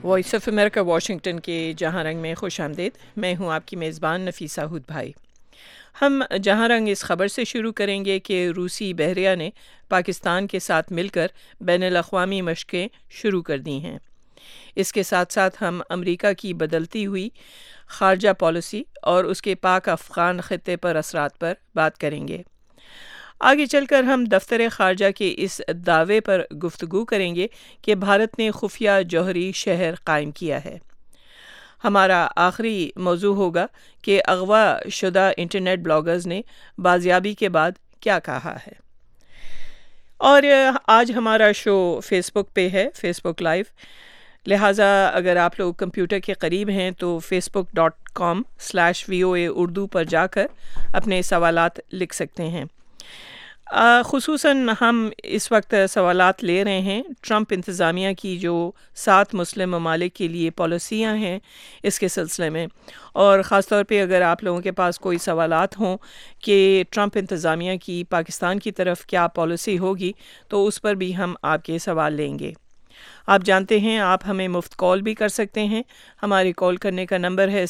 Voice of America Washington کے جہاں رنگ میں خوش آمدید. میں ہوں آپ کی میزبان نفیسہ ہود بھائی. ہم جہاں رنگ اس خبر سے شروع کریں گے کہ روسی بحریہ نے پاکستان کے ساتھ مل کر بین الاقوامی مشقیں شروع کر دی ہیں. اس کے ساتھ ساتھ ہم امریکہ کی بدلتی ہوئی خارجہ پالیسی اور اس کے پاک افغان خطے پر اثرات پر بات کریں گے. آگے چل کر ہم دفتر خارجہ کے اس دعوے پر گفتگو کریں گے کہ بھارت نے خفیہ جوہری شہر قائم کیا ہے. ہمارا آخری موضوع ہوگا کہ اغوا شدہ انٹرنیٹ بلاگرز نے بازیابی کے بعد کیا کہا ہے. اور آج ہمارا شو فیس بک پہ ہے، فیس بک لائیو، لہٰذا اگر آپ لوگ کمپیوٹر کے قریب ہیں تو facebook.com/VOA اردو پر جا کر اپنے سوالات لکھ سکتے ہیں. خصوصاً ہم اس وقت سوالات لے رہے ہیں ٹرمپ انتظامیہ کی جو 7 مسلم ممالک کے لیے پالیسیاں ہیں اس کے سلسلے میں، اور خاص طور پہ اگر آپ لوگوں کے پاس کوئی سوالات ہوں کہ ٹرمپ انتظامیہ کی پاکستان کی طرف کیا پالیسی ہوگی تو اس پر بھی ہم آپ کے سوال لیں گے. آپ جانتے ہیں آپ ہمیں مفت کال بھی کر سکتے ہیں. ہماری کال کرنے کا نمبر ہے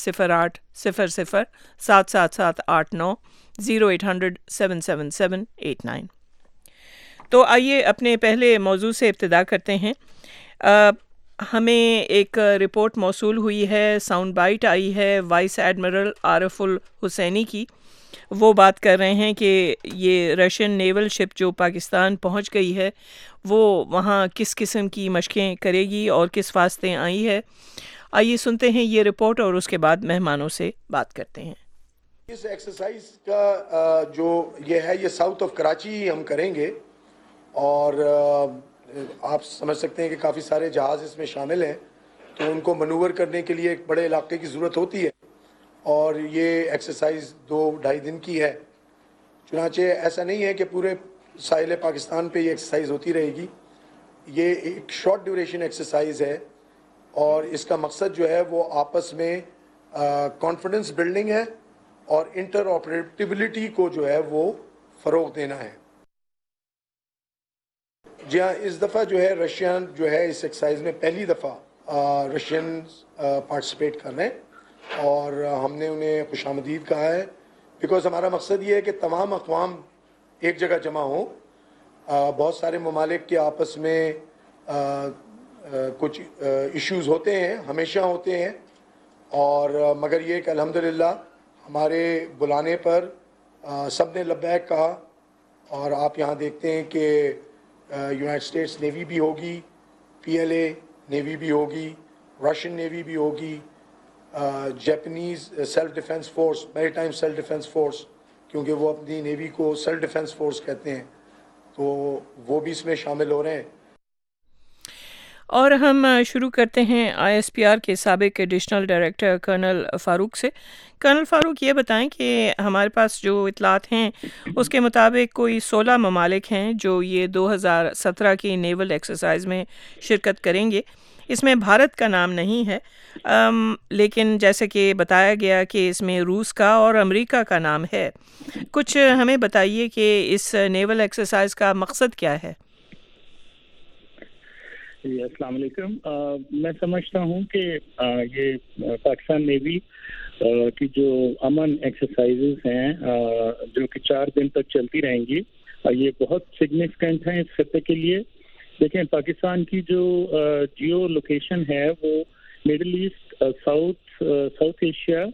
0800-777-89 0800-777-89. تو آئیے اپنے پہلے موضوع سے ابتدا کرتے ہیں. ہمیں ایک رپورٹ موصول ہوئی ہے، ساؤنڈ بائٹ آئی ہے وائس ایڈمرل عارف الحسینی کی. وہ بات کر رہے ہیں کہ یہ رشین نیول شپ جو پاکستان پہنچ گئی ہے وہ وہاں کس قسم کی مشقیں کرے گی اور کس واسطے آئی ہے. آئیے سنتے ہیں یہ رپورٹ اور اس کے بعد مہمانوں سے بات کرتے ہیں. اس ایکسرسائز کا جو یہ ہے یہ ساؤتھ آف کراچی ہم کریں گے، اور آپ سمجھ سکتے ہیں کہ کافی سارے جہاز اس میں شامل ہیں، تو ان کو منور کرنے کے لیے ایک بڑے علاقے کی ضرورت ہوتی ہے، اور یہ ایکسرسائز 2-2.5 دن کی ہے. چنانچہ ایسا نہیں ہے کہ پورے ساحل پاکستان پہ یہ ایکسرسائز ہوتی رہے گی. یہ ایک شارٹ ڈیوریشن ایکسرسائز ہے، اور اس کا مقصد جو ہے وہ آپس میں کانفیڈنس بلڈنگ ہے اور انٹر آپریٹیبلٹی کو جو ہے وہ فروغ دینا ہے. جی ہاں، اس دفعہ جو ہے رشین جو ہے اس ایکسرسائز میں پہلی دفعہ رشین پارٹیسپیٹ کر رہے ہیں، اور ہم نے انہیں خوش آمدید کہا ہے، بیکاز ہمارا مقصد یہ ہے کہ تمام اقوام ایک جگہ جمع ہوں. بہت سارے ممالک کے آپس میں کچھ ایشوز ہوتے ہیں، ہمیشہ ہوتے ہیں، اور مگر یہ کہ الحمدللہ ہمارے بلانے پر سب نے لبیک کہا. اور آپ یہاں دیکھتے ہیں کہ یونائٹڈ اسٹیٹس نیوی بھی ہوگی، PLA نیوی بھی ہوگی، رشین نیوی بھی ہوگی، Japanese self defence force, maritime self defence force, کیونکہ وہ اپنی نیوی کو سیلف ڈیفنس فورس کہتے ہیں، تو وہ بھی اس میں شامل ہو رہے ہیں. اور ہم شروع کرتے ہیں ISPR کے سابق ایڈیشنل ڈائریکٹر کرنل فاروق سے. کرنل فاروق، یہ بتائیں کہ ہمارے پاس جو اطلاعات ہیں اس کے مطابق کوئی 16 ممالک ہیں جو یہ 2017 کی نیول ایکسرسائز میں شرکت کریں گے. اس میں بھارت کا نام نہیں ہے، لیکن جیسے کہ بتایا گیا کہ اس میں روس کا اور امریکہ کا نام ہے. کچھ ہمیں بتائیے کہ اس نیول ایکسرسائز کا مقصد کیا ہے؟ جی السلام علیکم. میں سمجھتا ہوں کہ یہ پاکستان نیوی کی جو امن ایکسرسائزز ہیں جو کہ 4 دن تک چلتی رہیں گی، یہ بہت سگنیفیکنٹ ہیں اس خطے کے لیے. دیکھیں، پاکستان کی جو جیو لوکیشن ہے وہ مڈل ایسٹ، ساؤتھ ایشیا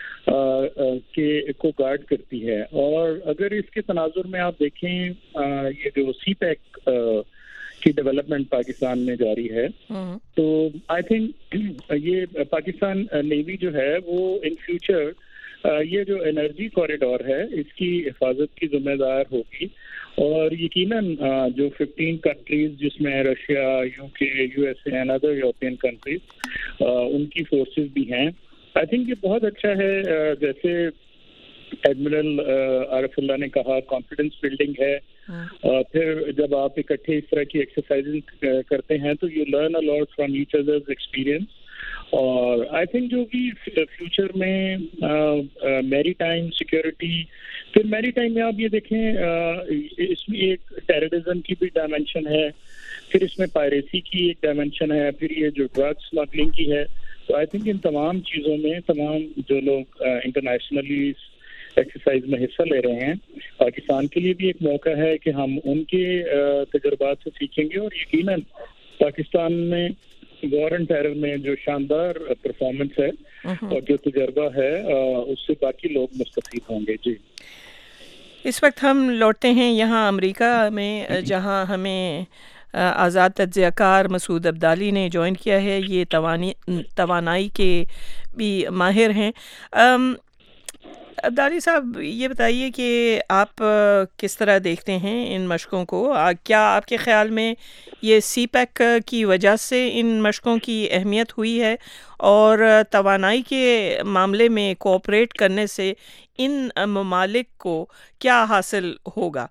کے کو گارڈ کرتی ہے، اور اگر اس کے تناظر میں آپ دیکھیں یہ جو سی پیک کی ڈیولپمنٹ پاکستان میں جاری ہے، تو آئی تھنک یہ پاکستان نیوی جو ہے وہ ان فیوچر یہ جو انرجی کوریڈور ہے اس کی حفاظت کی ذمہ دار ہوگی. اور یقیناً جو 15 کنٹریز جس میں Russia, UK، USA and other European countries ان کی فورسز بھی ہیں. آئی تھنک یہ بہت اچھا ہے. جیسے ایڈمرل عارف اللہ نے کہا، کانفیڈنس بلڈنگ ہے. پھر جب آپ اکٹھے اس طرح کی ایکسرسائزز کرتے ہیں تو you learn a lot from each others experience, اور آئی تھنک جو بھی فیوچر میں میری ٹائم سیکورٹی، پھر میری ٹائم میں آپ یہ دیکھیں اس میں ایک ٹیررزم کی بھی ڈائمینشن ہے، پھر اس میں پائریسی کی ایک ڈائمینشن ہے، پھر یہ جو ڈرگ اسمگلنگ کی ہے. تو آئی تھنک ان تمام چیزوں میں تمام جو لوگ انٹرنیشنلی ایکسرسائز میں حصہ لے رہے ہیں، پاکستان کے لیے بھی ایک موقع ہے کہ ہم ان کے تجربات سے سیکھیں گے، اور یقیناً پاکستان میں وار اینڈ ٹیرر میں جو شاندار پرفارمنس ہے اور جو تجربہ ہے اس سے باقی لوگ مستفید ہوں گے. جی اس وقت ہم لوٹتے ہیں یہاں امریکہ میں، جہاں ہمیں آزاد تجزیہ کار مسعود عبدالی نے جوائن کیا ہے. یہ توانائی کے بھی ماہر ہیں. عبدالی صاحب، یہ بتائیے کہ آپ کس طرح دیکھتے ہیں ان مشقوں کو؟ کیا آپ کے خیال میں یہ سی پیک کی وجہ سے ان مشقوں کی اہمیت ہوئی ہے، اور توانائی کے معاملے میں کوآپریٹ کرنے سے ان ممالک کو کیا حاصل ہوگا؟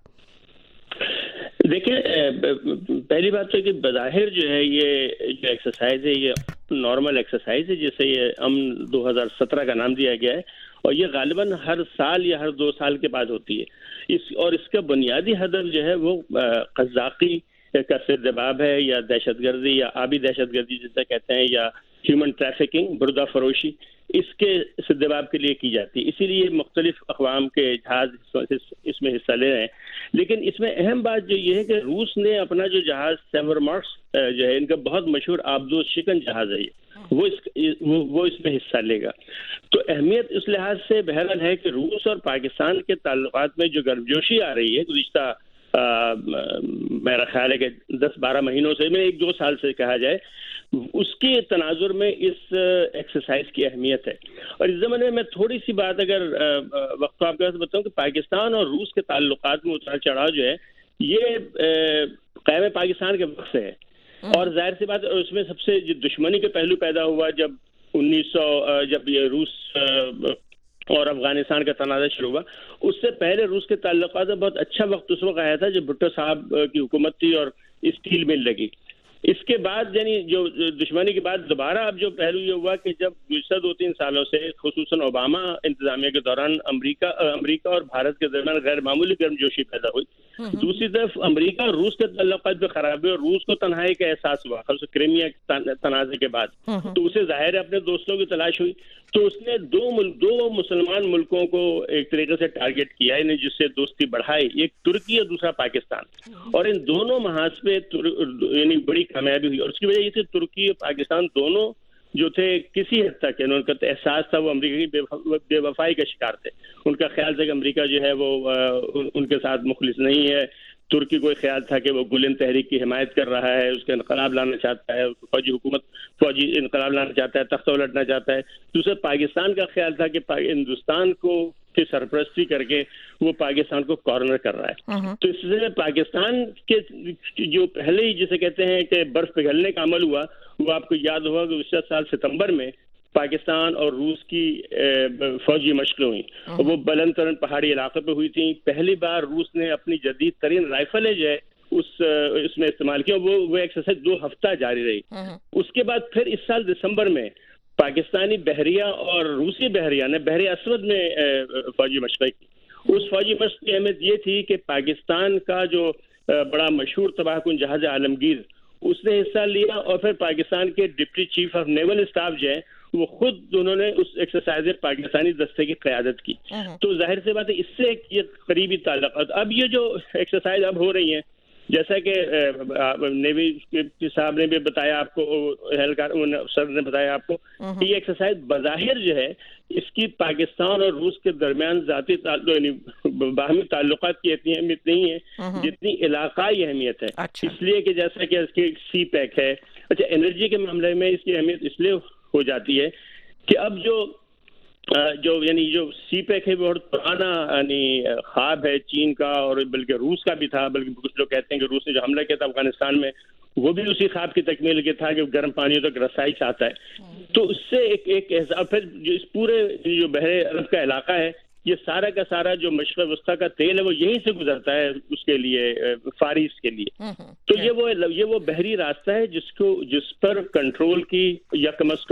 دیکھیں، پہلی بات تو کہ بظاہر جو ہے یہ جو ایکسرسائز ہے یہ نارمل ایکسرسائز ہے، جسے یہ 2017 کا نام دیا گیا ہے، اور یہ غالباً ہر سال یا ہر 2 سال کے بعد ہوتی ہے. اور اس کا بنیادی ہدف جو ہے وہ قزاقی کا سرجباب ہے، یا دہشت گردی یا آبی دہشت گردی جسے کہتے ہیں، یا ہیومن ٹریفکنگ، بردہ فروشی، اس کے سرجباب کے لیے کی جاتی ہے. اسی لیے مختلف اقوام کے جہاز اس میں حصہ لے رہے ہیں. لیکن اس میں اہم بات جو یہ ہے کہ روس نے اپنا جو جہاز سیورمارس جو ہے، ان کا بہت مشہور آبدوز شکن جہاز ہے، وہ اس میں حصہ لے گا. تو اہمیت اس لحاظ سے بہرحال ہے کہ روس اور پاکستان کے تعلقات میں جو گرمجوشی آ رہی ہے گزشتہ میرا خیال ہے کہ 10-12 مہینوں سے، میں 1-2 سال سے کہا جائے، اس کے تناظر میں اس ایکسرسائز کی اہمیت ہے. اور اس زمانے میں تھوڑی سی بات اگر وقت کو آپ کے پاس بتاؤں کہ پاکستان اور روس کے تعلقات میں اتار چڑھاؤ جو ہے یہ قیام پاکستان کے وقت سے ہے. اور ظاہر سی بات اس میں سب سے دشمنی کے پہلو پیدا ہوا جب 1900 جب یہ روس اور افغانستان کا تنازع شروع ہوا. اس سے پہلے روس کے تعلقات میں بہت اچھا وقت اس وقت آیا تھا جب بھٹو صاحب کی حکومت تھی اور اسٹیل مل لگی. اس کے بعد یعنی جو دشمنی کے بعد دوبارہ اب جو پہلو یہ ہوا کہ جب گزشتہ 2-3 سالوں سے خصوصاً اوباما انتظامیہ کے دوران امریکہ اور بھارت کے درمیان غیر معمولی گرمجوشی پیدا ہوئی. دوسری طرف امریکہ اور روس کے تعلقات میں خرابی اور روس کو تنہائی کا احساس ہوا، خاص کرائمیا تنازع کے بعد. تو اسے ظاہر ہے اپنے دوستوں کی تلاش ہوئی، تو اس نے دو مسلمان ملکوں کو ایک طریقے سے ٹارگٹ کیا، یعنی جس سے دوستی بڑھائی، ایک ترکی اور دوسرا پاکستان. اور ان دونوں محاذ پہ یعنی بڑی کامیابی ہوئی. اور اس کی وجہ یہ تھی ترکی اور پاکستان دونوں جو تھے کسی حد تک ان کا احساس تھا وہ امریکہ کی بے وفائی کا شکار تھے. ان کا خیال تھا کہ امریکہ جو ہے وہ ان کے ساتھ مخلص نہیں ہے. ترکی کو خیال تھا کہ وہ گلن تحریک کی حمایت کر رہا ہے، اس کا انقلاب لانا چاہتا ہے، فوجی انقلاب لانا چاہتا ہے، تخت الٹنا چاہتا ہے. دوسرے پاکستان کا خیال تھا کہ ہندوستان کی سرپرستی کر کے وہ پاکستان کو کارنر کر رہا ہے. تو اس سے پاکستان کے جو پہلے ہی جسے کہتے ہیں کہ برف پگھلنے کا عمل ہوا، وہ آپ کو یاد ہوگا کہ گزشتہ سال ستمبر میں پاکستان اور روس کی فوجی مشقیں ہوئیں. وہ بلند ترین پہاڑی علاقے پہ ہوئی تھیں. پہلی بار روس نے اپنی جدید ترین رائفلیں جو ہے اس میں استعمال کیا. وہ ایکسرسائز 2 ہفتہ جاری رہی. اس کے بعد پھر اس سال دسمبر میں پاکستانی بحریہ اور روسی بحریہ نے بحر اسود میں فوجی مشقیں کی. اس فوجی مشق کی اہمیت یہ تھی کہ پاکستان کا جو بڑا مشہور تباہ کن جہاز عالمگیر اس نے حصہ لیا، اور پھر پاکستان کے deputy chief of naval staff جو ہے وہ خود انہوں نے اس ایکسرسائز میں پاکستانی دستے کی قیادت کی. تو ظاہر سی بات ہے اس سے ایک قریبی تعلقات. اب یہ جو ایکسرسائز اب ہو رہی ہیں، جیسا کہ نیوی صاحب نے بھی بتایا آپ کو، سر نے بتایا آپ کو، کہ یہ ایکسرسائز بظاہر جو ہے اس کی پاکستان اور روس کے درمیان ذاتی یعنی باہمی تعلقات کی اتنی اہمیت نہیں ہے جتنی علاقائی اہمیت ہے. اس لیے کہ جیسا کہ اس کی سی پیک ہے. اچھا، انرجی کے معاملے میں اس کی اہمیت اس لیے ہو جاتی ہے کہ اب جو سی پیک ہے وہ بہت پرانا یعنی خواب ہے چین کا، اور بلکہ روس کا بھی تھا. بلکہ کچھ لوگ کہتے ہیں کہ روس نے جو حملہ کیا تھا افغانستان میں وہ بھی اسی خواب کی تکمیل کے تھا کہ گرم پانیوں تک رسائی چاہتا ہے. تو اس سے ایک پھر جو اس پورے جو بحر عرب کا علاقہ ہے، یہ سارا کا سارا جو مشرق وسطیٰ کا تیل ہے وہ یہیں سے گزرتا ہے اس کے لیے، فار ایسٹ کے لیے. تو یہ وہ بحری راستہ ہے جس پر کنٹرول کی یا کم از کم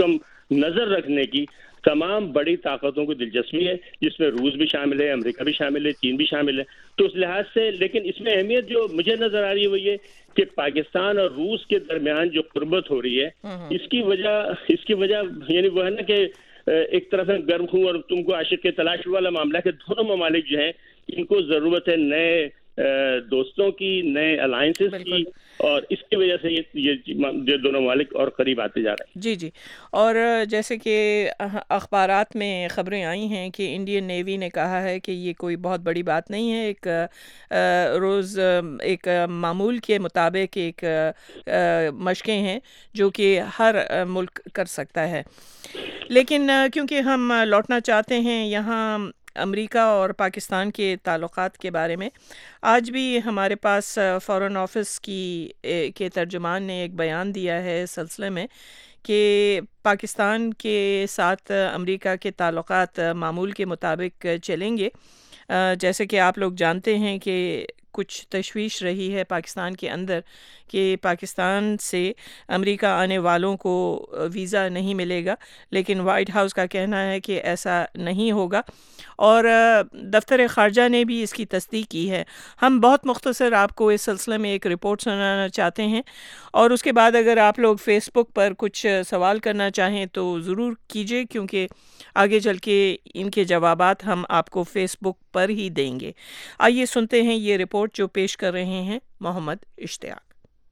نظر رکھنے کی تمام بڑی طاقتوں کو دلچسپی ہے، جس میں روس بھی شامل ہے، امریکہ بھی شامل ہے، چین بھی شامل ہے. تو اس لحاظ سے لیکن اس میں اہمیت جو مجھے نظر آ رہی ہے وہ یہ کہ پاکستان اور روس کے درمیان جو قربت ہو رہی ہے، اس کی وجہ یعنی وہ ہے نا کہ ایک طرف گرم خوں اور تم کو عاشق کے تلاش والا معاملہ ہے کہ دونوں ممالک جو ہیں ان کو ضرورت ہے نئے دوستوں کی، نئے الائنسز کی، اور اس کی وجہ سے یہ دونوں ممالک اور قریب آتے جا رہے ہیں. جی جی. اور جیسے کہ اخبارات میں خبریں آئی ہیں کہ انڈین نیوی نے کہا ہے کہ یہ کوئی بہت بڑی بات نہیں ہے، ایک روز ایک معمول کے مطابق ایک مشقیں ہیں جو کہ ہر ملک کر سکتا ہے. لیکن کیونکہ ہم لوٹنا چاہتے ہیں یہاں امریکہ اور پاکستان کے تعلقات کے بارے میں، آج بھی ہمارے پاس فارن آفس کے ترجمان نے ایک بیان دیا ہے اس سلسلے میں کہ پاکستان کے ساتھ امریکہ کے تعلقات معمول کے مطابق چلیں گے. جیسے کہ آپ لوگ جانتے ہیں کہ کچھ تشویش رہی ہے پاکستان کے اندر کہ پاکستان سے امریکہ آنے والوں کو ویزا نہیں ملے گا، لیکن وائٹ ہاؤس کا کہنا ہے کہ ایسا نہیں ہوگا، اور دفتر خارجہ نے بھی اس کی تصدیق کی ہے. ہم بہت مختصر آپ کو اس سلسلے میں ایک رپورٹ سنانا چاہتے ہیں، اور اس کے بعد اگر آپ لوگ فیس بک پر کچھ سوال کرنا چاہیں تو ضرور کیجئے، کیونکہ آگے چل کے ان کے جوابات ہم آپ کو فیس بک پر ہی دیں گے. آئیے سنتے ہیں یہ رپورٹ جو پیش کر رہے ہیں محمد اشتیاق.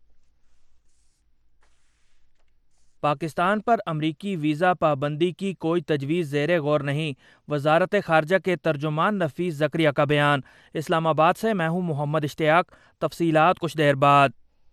پاکستان پر امریکی ویزا پابندی کی کوئی تجویز زیر غور نہیں، وزارت خارجہ کے ترجمان نفیس زکریا کا بیان. اسلام آباد سے میں ہوں محمد اشتیاق، تفصیلات کچھ دیر بعد.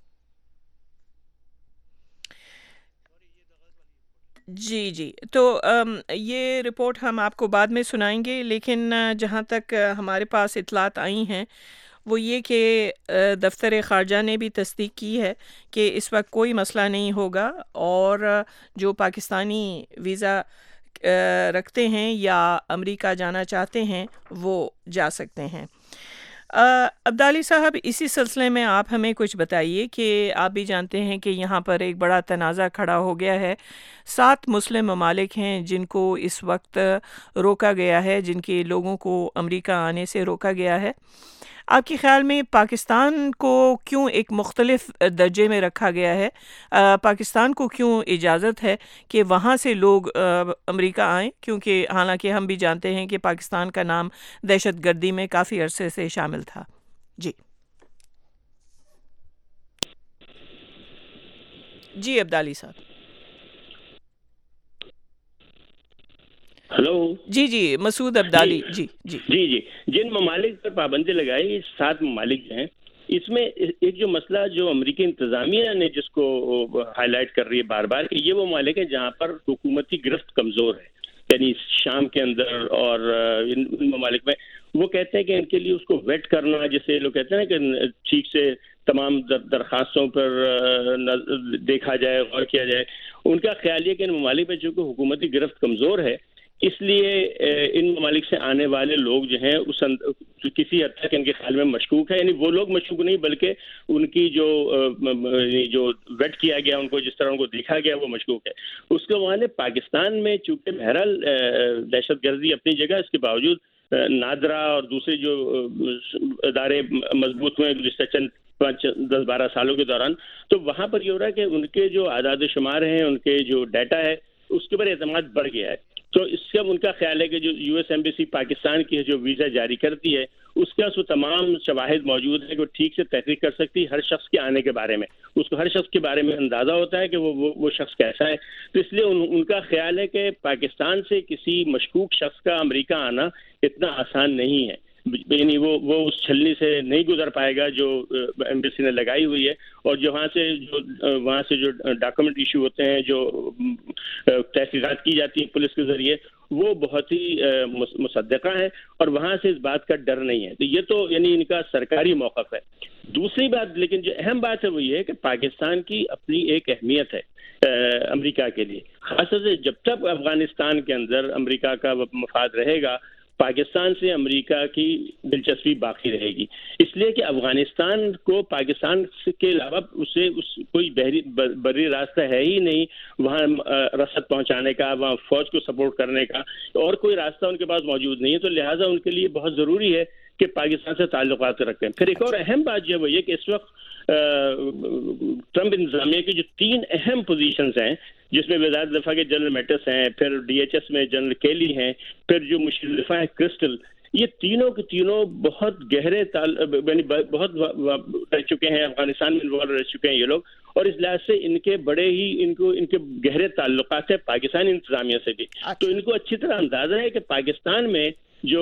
جی تو یہ رپورٹ ہم آپ کو بعد میں سنائیں گے، لیکن جہاں تک ہمارے پاس اطلاعات آئی ہیں وہ یہ کہ دفتر خارجہ نے بھی تصدیق کی ہے کہ اس وقت کوئی مسئلہ نہیں ہوگا، اور جو پاکستانی ویزا رکھتے ہیں یا امریکہ جانا چاہتے ہیں وہ جا سکتے ہیں. عبدالی صاحب، اسی سلسلے میں آپ ہمیں کچھ بتائیے کہ آپ بھی جانتے ہیں کہ یہاں پر ایک بڑا تنازع کھڑا ہو گیا ہے. 7 مسلم ممالک ہیں جن کو اس وقت روکا گیا ہے، جن کے لوگوں کو امریکہ آنے سے روکا گیا ہے. آپ کے خیال میں پاکستان کو کیوں ایک مختلف درجے میں رکھا گیا ہے؟ پاکستان کو کیوں اجازت ہے کہ وہاں سے لوگ امریکہ آئیں؟ کیونکہ حالانکہ ہم بھی جانتے ہیں کہ پاکستان کا نام دہشت گردی میں کافی عرصے سے شامل تھا. جی عبدالی صاحب. ہلو. جی مسعود عبدالی. جی جن ممالک پر پابندی لگائی 7 ممالک ہیں، اس میں ایک جو مسئلہ جو امریکی انتظامیہ نے جس کو ہائی لائٹ کر رہی ہے بار بار کہ یہ وہ ممالک ہیں جہاں پر حکومتی گرفت کمزور ہے، یعنی شام کے اندر اور ان ممالک میں وہ کہتے ہیں کہ ان کے لیے اس کو ویٹ کرنا، جسے لوگ کہتے ہیں کہ ٹھیک سے تمام درخواستوں پر دیکھا جائے، غور کیا جائے. ان کا خیال یہ کہ ان ممالک میں چونکہ حکومتی گرفت کمزور ہے، اس لیے ان ممالک سے آنے والے لوگ جو ہیں اس کسی حد تک ان کے خیال میں مشکوک ہے. یعنی وہ لوگ مشکوک نہیں بلکہ ان کی جو ویٹ کیا گیا، ان کو جس طرح ان کو دیکھا گیا وہ مشکوک ہے. اس کے بعد پاکستان میں چونکہ بہرحال دہشت گردی اپنی جگہ، اس کے باوجود نادرا اور دوسرے جو ادارے مضبوط ہوئے گزشتہ چند 10-12 سالوں کے دوران، تو وہاں پر یہ ہو رہا ہے کہ ان کے جو اعداد و شمار ہیں، ان کے جو ڈیٹا ہے، اس کے پر اعتماد بڑھ گیا ہے. تو اس سے ان کا خیال ہے کہ جو یو ایس ایمبیسی پاکستان کی جو ویزا جاری کرتی ہے اس کا اس تمام شواہد موجود ہے کہ وہ ٹھیک سے تحقیق کر سکتی ہے ہر شخص کے آنے کے بارے میں. اس کو ہر شخص کے بارے میں اندازہ ہوتا ہے کہ وہ شخص کیسا ہے. تو اس لیے ان کا خیال ہے کہ پاکستان سے کسی مشکوک شخص کا امریکہ آنا اتنا آسان نہیں ہے، یعنی وہ اس چھلنی سے نہیں گزر پائے گا جو ایمبیسی نے لگائی ہوئی ہے. اور وہاں سے جو ڈاکومنٹ ایشو ہوتے ہیں، جو تحقیقات کی جاتی ہیں پولیس کے ذریعے، وہ بہت ہی مصدقہ ہیں اور وہاں سے اس بات کا ڈر نہیں ہے. تو یہ تو یعنی ان کا سرکاری موقف ہے. دوسری بات لیکن جو اہم بات ہے وہ یہ ہے کہ پاکستان کی اپنی ایک اہمیت ہے امریکہ کے لیے، خاص طور سے جب تک افغانستان کے اندر امریکہ کا مفاد رہے گا پاکستان سے امریکہ کی دلچسپی باقی رہے گی، اس لیے کہ افغانستان کو پاکستان کے علاوہ اسے کوئی بری راستہ ہے ہی نہیں وہاں رسد پہنچانے کا، وہاں فوج کو سپورٹ کرنے کا، اور کوئی راستہ ان کے پاس موجود نہیں ہے. تو لہٰذا ان کے لیے بہت ضروری ہے کہ پاکستان سے تعلقات رکھیں. پھر ایک اور اہم بات جو ہے کہ اس وقت ٹرمپ انتظامیہ کی جو 3 اہم پوزیشنز ہیں، جس میں وزارت دفاع کے جنرل میٹس ہیں، پھر ڈی ایچ ایس میں جنرل کیلی ہیں، پھر جو مشرفہ ہے کرسٹل، یہ تینوں کے تینوں بہت گہرے بہت رہ چکے ہیں، افغانستان میں انوالو رہ چکے ہیں یہ لوگ، اور اس لحاظ سے ان کے بڑے ہی ان کے گہرے تعلقات ہیں پاکستانی انتظامیہ سے بھی. تو ان کو اچھی طرح اندازہ ہے کہ پاکستان میں جو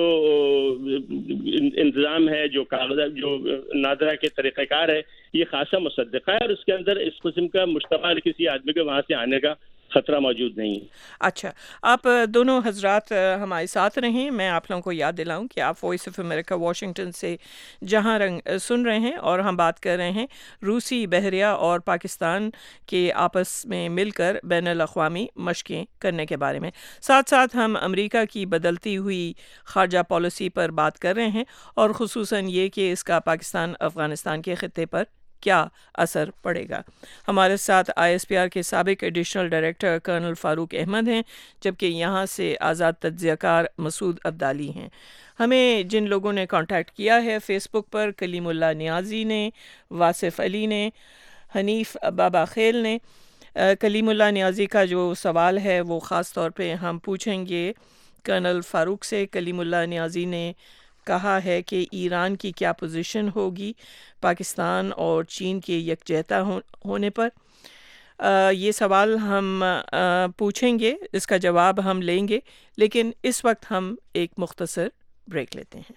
انتظام ہے، جو کاغذات، جو نادرہ کے طریقہ کار ہے، یہ خاصا مصدقہ ہے، اور اس کے اندر اس قسم کا مشتبہ کسی آدمی کے وہاں سے آنے کا خطرہ موجود نہیں ہے. اچھا، آپ دونوں حضرات ہمارے ساتھ رہیں. میں آپ لوگوں کو یاد دلاؤں کہ آپ وائس آف امریکہ واشنگٹن سے جہاں رنگ سن رہے ہیں، اور ہم بات کر رہے ہیں روسی بحریہ اور پاکستان کے آپس میں مل کر بین الاقوامی مشقیں کرنے کے بارے میں. ساتھ ساتھ ہم امریکہ کی بدلتی ہوئی خارجہ پالیسی پر بات کر رہے ہیں، اور خصوصاً یہ کہ اس کا پاکستان افغانستان کے خطے پر کیا اثر پڑے گا. ہمارے ساتھ ISPR کے سابق additional director colonel Farooq Ahmed ہیں، جبکہ یہاں سے آزاد تجزیہ کار مسعود عبدالی ہیں. ہمیں جن لوگوں نے کانٹیکٹ کیا ہے فیس بک پر، کلیم اللہ نیازی نے، واصف علی نے، حنیف بابا خیل نے. کلیم اللہ نیازی کا جو سوال ہے وہ خاص طور پہ ہم پوچھیں گے کرنل فاروق سے. کلیم اللہ نیازی نے کہا ہے کہ ایران کی کیا پوزیشن ہوگی پاکستان اور چین کے یکجہتا ہونے پر. یہ سوال ہم پوچھیں گے، اس کا جواب ہم لیں گے، لیکن اس وقت ہم ایک مختصر بریک لیتے ہیں.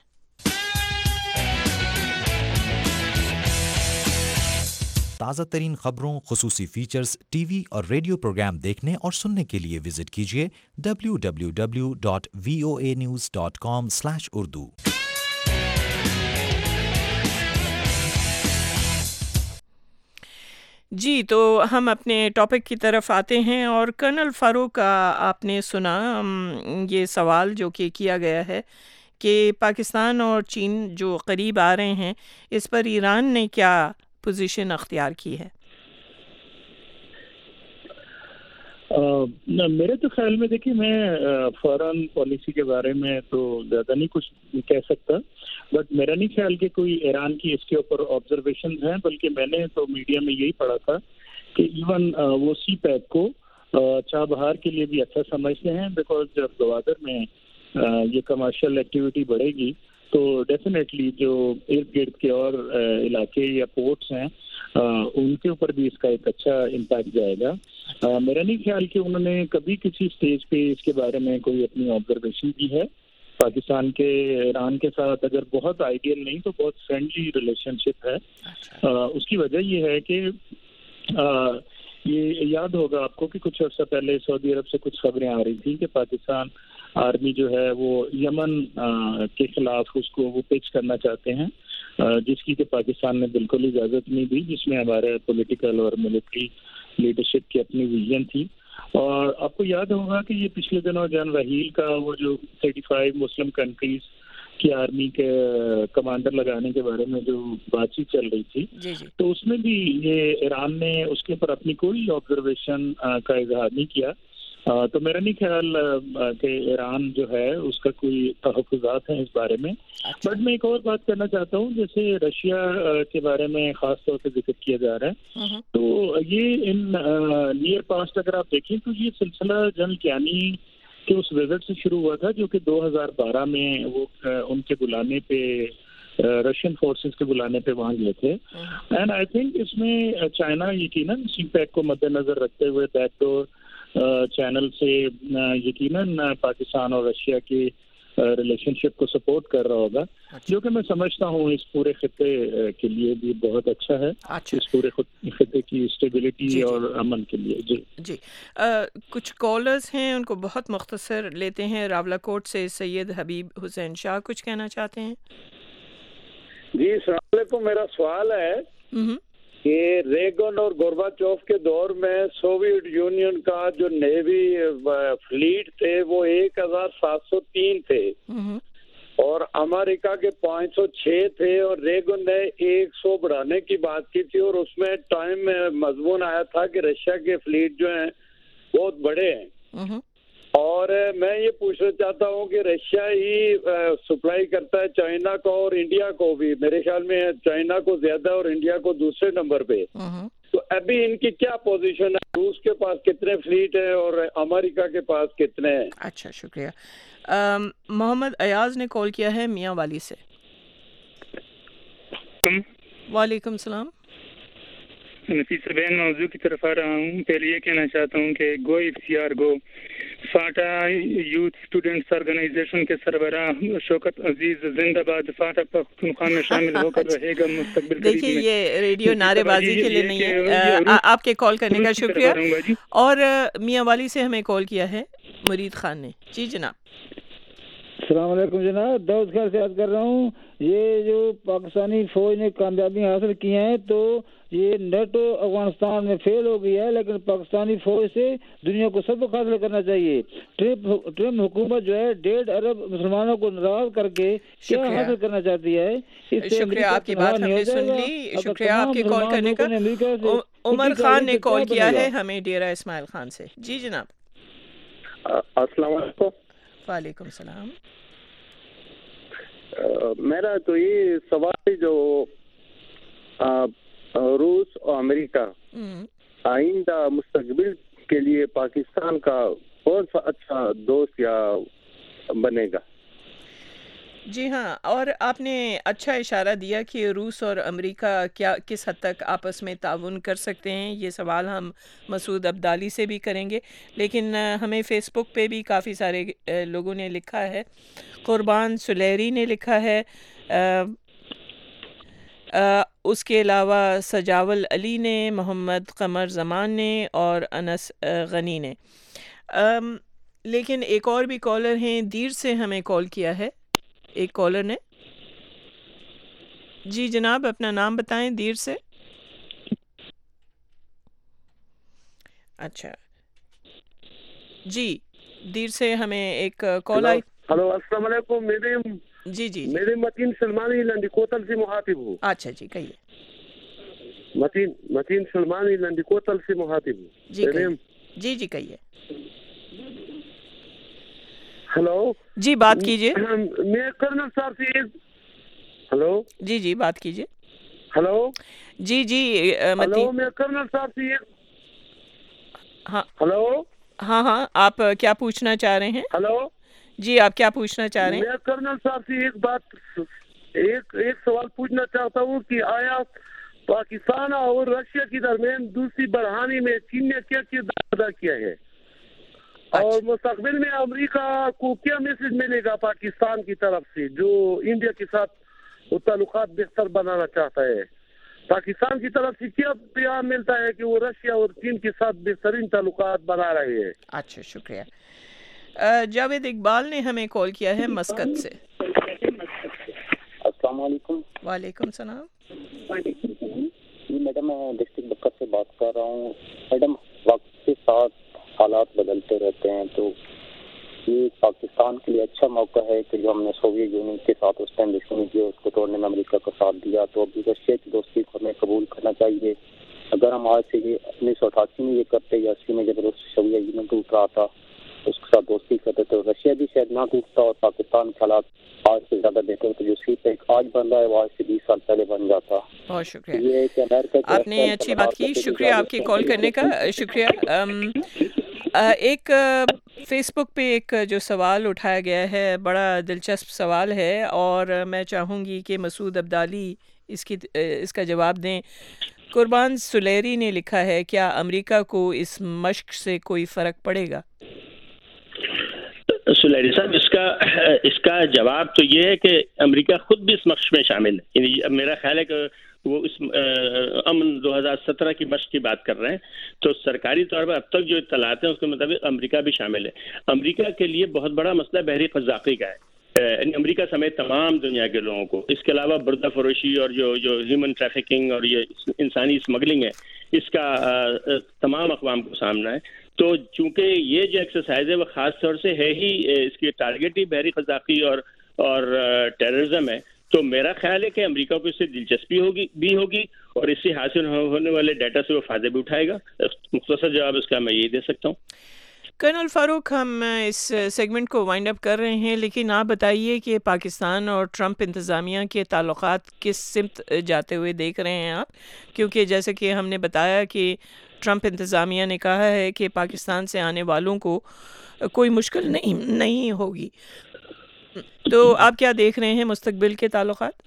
تازہ ترین خبروں، خصوصی فیچرز، ٹی وی اور ریڈیو پروگرام دیکھنے اور سننے کے لیے وزٹ کیجیے www.voanews.com/urdu. جی، تو ہم اپنے ٹاپک کی طرف آتے ہیں، اور کرنل فاروق آپ نے سنا یہ سوال جو کہ کیا گیا ہے کہ پاکستان اور چین جو قریب آ رہے ہیں، اس پر ایران نے کیا پوزیشن اختیار کی ہے؟ میرے تو خیال میں دیکھیے، میں فارن پالیسی کے بارے میں تو زیادہ نہیں کچھ کہہ سکتا، بٹ میرا نہیں خیال کہ کوئی ایران کی اس کے اوپر آبزرویشن ہیں، بلکہ میں نے تو میڈیا میں یہی پڑھا تھا کہ ایون وہ سی پیک کو چابہار کے لیے بھی اچھا سمجھتے ہیں، بیکاز جب گوادر میں یہ کمرشل ایکٹیویٹی بڑھے گی تو ڈیفینیٹلی جو ارد گرد کے اور علاقے یا پورٹس ہیں ان کے اوپر بھی اس کا ایک اچھا امپیکٹ جائے گا. میرا نہیں خیال کہ انہوں نے کبھی کسی سٹیج پہ اس کے بارے میں کوئی اپنی آبزرویشن کی ہے. پاکستان کے ایران کے ساتھ اگر بہت آئیڈیل نہیں تو بہت فرینڈلی ریلیشن شپ ہے. اس کی وجہ یہ ہے کہ یہ یاد ہوگا آپ کو کہ کچھ عرصہ پہلے سعودی عرب سے کچھ خبریں آ رہی تھیں کہ پاکستان آرمی جو ہے وہ یمن کے خلاف اس کو وہ پچ کرنا چاہتے ہیں، جس کی کہ پاکستان نے بالکل اجازت نہیں دی، جس میں ہمارے پولیٹیکل اور ملٹری لیڈرشپ کی اپنی ویژن تھی. اور آپ کو یاد ہوگا کہ یہ پچھلے دنوں جان رحیل کا وہ جو 35 مسلم کنٹریز کی آرمی کے کمانڈر لگانے کے بارے میں جو بات چیت چل رہی تھی، تو اس میں بھی یہ ایران نے اس کے اوپر اپنی کوئی آبزرویشن کا اظہار نہیں کیا. تو میرا نہیں خیال کہ ایران جو ہے اس کا کوئی تحفظات ہیں اس بارے میں. بٹ میں ایک اور بات کرنا چاہتا ہوں، جیسے رشیا کے بارے میں خاص طور پہ ذکر کیا جا رہا ہے، تو یہ ان نیئر پاسٹ اگر آپ دیکھیں تو یہ سلسلہ جنرل کیانی کے اس وزٹ سے شروع ہوا تھا جو کہ 2012 میں وہ ان کے بلانے پہ رشین فورسز کے بلانے پہ وہاں گئے تھے. اینڈ آئی تھنک اس میں چائنا یقیناً سی پیک کو مد نظر رکھتے ہوئے بیک ڈور چینل سے یقیناً پاکستان اور رشیا کی ریلیشن شپ کو سپورٹ کر رہا ہوگا، جو کہ میں سمجھتا ہوں اس پورے خطے کے لیے بھی بہت اچھا ہے، اس پورے خطے کی اسٹیبلٹی اور امن کے لیے. جی کچھ کالرز ہیں، ان کو بہت مختصر لیتے ہیں. راولاکوٹ سے سید حبیب حسین شاہ کچھ کہنا چاہتے ہیں. جی السلام علیکم. میرا سوال ہے کہ ریگن اور گورباچوف کے دور میں سوویت یونین کا جو نیوی فلیٹ تھے وہ 1703 تھے اور امریکہ کے 506 تھے، اور ریگن نے 100 بڑھانے کی بات کی تھی، اور اس میں ٹائم میں مضمون آیا تھا کہ رشیا کے فلیٹ جو ہیں بہت بڑے ہیں، اور میں یہ پوچھنا چاہتا ہوں کہ رشیا ہی سپلائی کرتا ہے چائنا کو اور انڈیا کو بھی، میرے خیال میں چائنا کو زیادہ اور انڈیا کو دوسرے نمبر پہ، تو ابھی ان کی کیا پوزیشن ہے؟ روس کے پاس کتنے فلیٹ ہیں اور امریکہ کے پاس کتنے ہیں؟ اچھا، شکریہ۔ محمد ایاز نے کال کیا ہے میاں والی سے۔ وعلیکم السلام۔ نفیسہ بہن، موضوع کی طرف آ رہا ہوں۔ پہلے یہ کہنا چاہتا ہوں کہ گو افتیار گو فاٹا یوتھ اسٹوڈنٹس آرگنائزیشن کے سربراہ شوکت عزیز زندہ باد، فاٹا پختونخوا میں شامل ہو کر رہے گا مستقبل۔ دیکھیے یہ ریڈیو نعرے بازی کے لیے نہیں ہے، آپ کے کال کرنے کا شکریہ۔ اور میاں والی سے ہمیں کال کیا ہے مرید خان نے۔ جی جناب۔ السلام علیکم جناب، داؤد خیر سے عرض کر رہا ہوں، یہ جو پاکستانی فوج نے کامیابی حاصل کی ہیں تو یہ نیٹو افغانستان میں فیل ہو گئی ہے، لیکن پاکستانی فوج سے دنیا کو سبق حاصل کرنا چاہیے۔ ٹرمپ حکومت جو ہے 1.5 ارب مسلمانوں کو ناراض کر کے کیا حاصل کرنا چاہتی ہے؟ شکریہ، آپ کی بات ہم نے سن لی، شکریہ آپ کے کال کرنے کا۔ عمر خان نے کال کیا ہے ہمیں ڈیرہ اسماعیل خان سے۔ جی جناب۔ السلام علیکم۔ وعلیکم السلام۔ میرا تو یہ سوال ہے، جو روس اور امریکہ آئندہ مستقبل کے لیے پاکستان کا کون سا اچھا دوست یا بنے گا؟ جی ہاں، اور آپ نے اچھا اشارہ دیا کہ روس اور امریکہ کس حد تک آپس میں تعاون کر سکتے ہیں۔ یہ سوال ہم مسعود عبدالی سے بھی کریں گے، لیکن ہمیں فیس بک پہ بھی کافی سارے لوگوں نے لکھا ہے۔ قربان سلیری نے لکھا ہے، اس کے علاوہ سجاول علی نے، محمد قمر زمان نے اور انس غنی نے۔ لیکن ایک اور بھی کالر ہیں، دیر سے ہمیں کال کیا ہے ایک کالر نے۔ جی جناب، اپنا نام بتائیں دیر سے۔ اچھا جی، دیر سے ہمیں ایک کال آئی۔ ہلو، السلام علیکم۔ جی جی میرے متین سلمانی لنڈی کوتل سے مخاطب ہوں۔ اچھا جی، کہیے۔ متین سلمانی لنڈی کوتل سے مخاطب ہوں۔ جی جی کہیے۔ ہلو جی، بات کیجیے۔ میں کرنل صاحب سے ہلو جی جی بات کیجیے۔ ہلو جی جی ہلو، میں کرنل صاحب سے ہاں ہلو ہاں، آپ کیا پوچھنا چاہ رہے ہیں؟ ہلو جی، آپ کیا پوچھنا چاہ رہے ہیں؟ میں کرنل صاحب سے ایک سوال پوچھنا چاہتا ہوں کہ آیا پاکستان اور رشیا کے درمیان دوستی بڑھانے میں چین نے کیا کردار ادا کیا ہے، اور مستقبل میں امریکہ کو کیا میسج ملے گا پاکستان کی طرف سے جو انڈیا کے ساتھ وہ تعلقات بہتر بنانا چاہتا ہے؟ پاکستان کی طرف سے کیا پیغام ملتا ہے کہ وہ رشیا اور چین کے ساتھ بہترین تعلقات بنا رہے ہیں؟ اچھا، شکریہ۔ جاوید اقبال نے ہمیں کال کیا ہے مسقط سے۔ السلام علیکم۔ وعلیکم السلام۔ جی میڈم، میں ڈسٹرکٹ بکر سے بات کر رہا ہوں۔ میڈم، وقت کے ساتھ حالات بدلتے رہتے ہیں، تو یہ پاکستان کے لیے اچھا موقع ہے کہ جو ہم نے سوویت یونین کے ساتھ اس ٹائم دشمنی کی، اس کو توڑنے میں امریکہ کا ساتھ دیا، تو ابھی رشیا کی دوستی کو ہمیں قبول کرنا چاہیے۔ اگر ہم آج سے 1988 میں یہ کرتے یا 80 میں جب سوویت یونین ٹوٹ رہا تھا اس کے ساتھ دوستی کرتے تو رشیا بھی شاید نہ ٹوٹتا، اور پاکستان کے حالات آج سے زیادہ بہتر ہوتے۔ جو سیٹ آج بن رہا ہے وہ آج سے 20 سال پہلے بن جاتا۔ بہت شکریہ، آپ نے اچھی بات کی، شکریہ آپ کے کال کرنے کا، شکریہ۔ ایک فیس بک پہ ایک جو سوال اٹھایا گیا ہے بڑا دلچسپ سوال ہے، اور میں چاہوں گی کہ مسعود عبدالی اس کا جواب دیں۔ قربان سلیری نے لکھا ہے، کیا امریکہ کو اس مشق سے کوئی فرق پڑے گا؟ سلیری صاحب، اس کا جواب تو یہ ہے کہ امریکہ خود بھی اس مشق میں شامل ہے۔ یعنی میرا خیال ہے کہ وہ اس امن 2017 کی مشق کی بات کر رہے ہیں، تو سرکاری طور پر اب تک جو اطلاعات ہیں اس کے مطابق امریکہ بھی شامل ہے۔ امریکہ کے لیے بہت بڑا مسئلہ بحری قزاقی کا ہے۔ یعنی امریکہ سمیت تمام دنیا کے لوگوں کو. اس کے علاوہ بردہ فروشی اور جو ہیومن ٹریفکنگ اور یہ انسانی اسمگلنگ ہے اس کا تمام اقوام کو سامنا ہے. تو چونکہ یہ جو ایکسرسائز ہے وہ خاص طور سے ہے ہی اس کی ٹارگیٹ ہی بحری قزاقی اور ٹیررزم ہے, تو میرا خیال ہے کہ امریکہ کو اس سے دلچسپی ہوگی اور اس سے حاصل ہونے والے ڈیٹا سے وہ فائدہ بھی اٹھائے گا. مختصر جواب اس کا میں یہی دے سکتا ہوں. کرنل فاروق, ہم اس سیگمنٹ کو وائنڈ اپ کر رہے ہیں, لیکن آپ بتائیے کہ پاکستان اور ٹرمپ انتظامیہ کے تعلقات کس سمت جاتے ہوئے دیکھ رہے ہیں آپ؟ کیونکہ جیسے کہ ہم نے بتایا کہ ٹرمپ انتظامیہ نے کہا ہے کہ پاکستان سے آنے والوں کو کوئی مشکل نہیں ہوگی, تو آپ کیا دیکھ رہے ہیں مستقبل کے تعلقات؟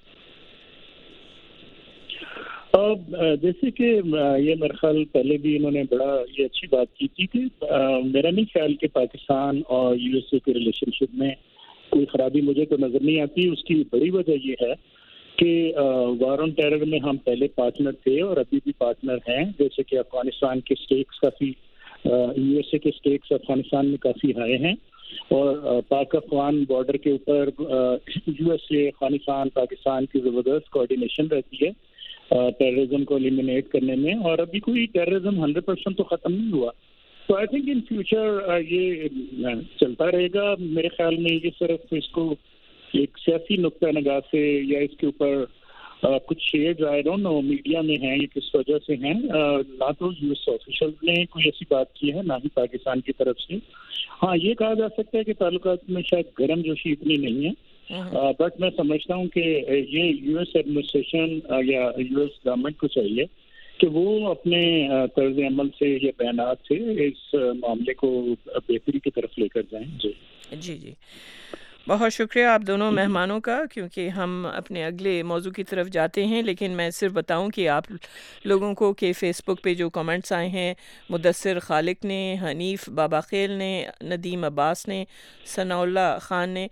جیسے کہ یہ میرا خیال پہلے بھی انہوں نے بڑا یہ اچھی بات کی تھی کہ میرا نہیں خیال کہ پاکستان اور یو ایس اے کے ریلیشن شپ میں کوئی خرابی مجھے تو نظر نہیں آتی. اس کی بڑی وجہ یہ ہے کہ وار آن ٹیرر میں ہم پہلے پارٹنر تھے اور ابھی بھی پارٹنر ہیں. جیسے کہ افغانستان کے سٹیکس کافی یو ایس اے کے سٹیکس افغانستان میں کافی ہائے ہیں, اور پاک افغان بارڈر کے اوپر U S A Afghanistan Pakistan کی زبردست کوآرڈینیشن رہتی ہے ٹیررزم کو ایلیمینیٹ کرنے میں, اور ابھی کوئی ٹیررزم 100% تو ختم نہیں ہوا. تو آئی تھنک ان فیوچر یہ چلتا رہے گا. میرے خیال میں یہ صرف اس کو ایک سیاسی نقطہ نگاہ سے یا اس کے اوپر کچھ shade I don't know media میں ہیں یا کس وجہ سے ہیں, نہ تو یو ایس آفیشل نے کوئی ایسی بات کی ہے نہ ہی پاکستان کی طرف سے. ہاں یہ کہا جا سکتا ہے کہ تعلقات میں شاید گرم جوشی اتنی نہیں ہے, بٹ میں سمجھتا ہوں کہ یہ یو ایس ایڈمنسٹریشن یا یو ایس گورنمنٹ کو چاہیے کہ وہ اپنے طرز عمل سے یا بیانات سے اس معاملے کو بہتری کی طرف لے کر جائیں. جی بہت شکریہ آپ دونوں مہمانوں کا, کیونکہ ہم اپنے اگلے موضوع کی طرف جاتے ہیں, لیکن میں صرف بتاؤں کہ آپ لوگوں کو کہ فیس بک پہ جو کمنٹس آئے ہیں, مدثر خالق نے, حنیف بابا خیل نے, ندیم عباس نے, ثناء اللہ خان نے,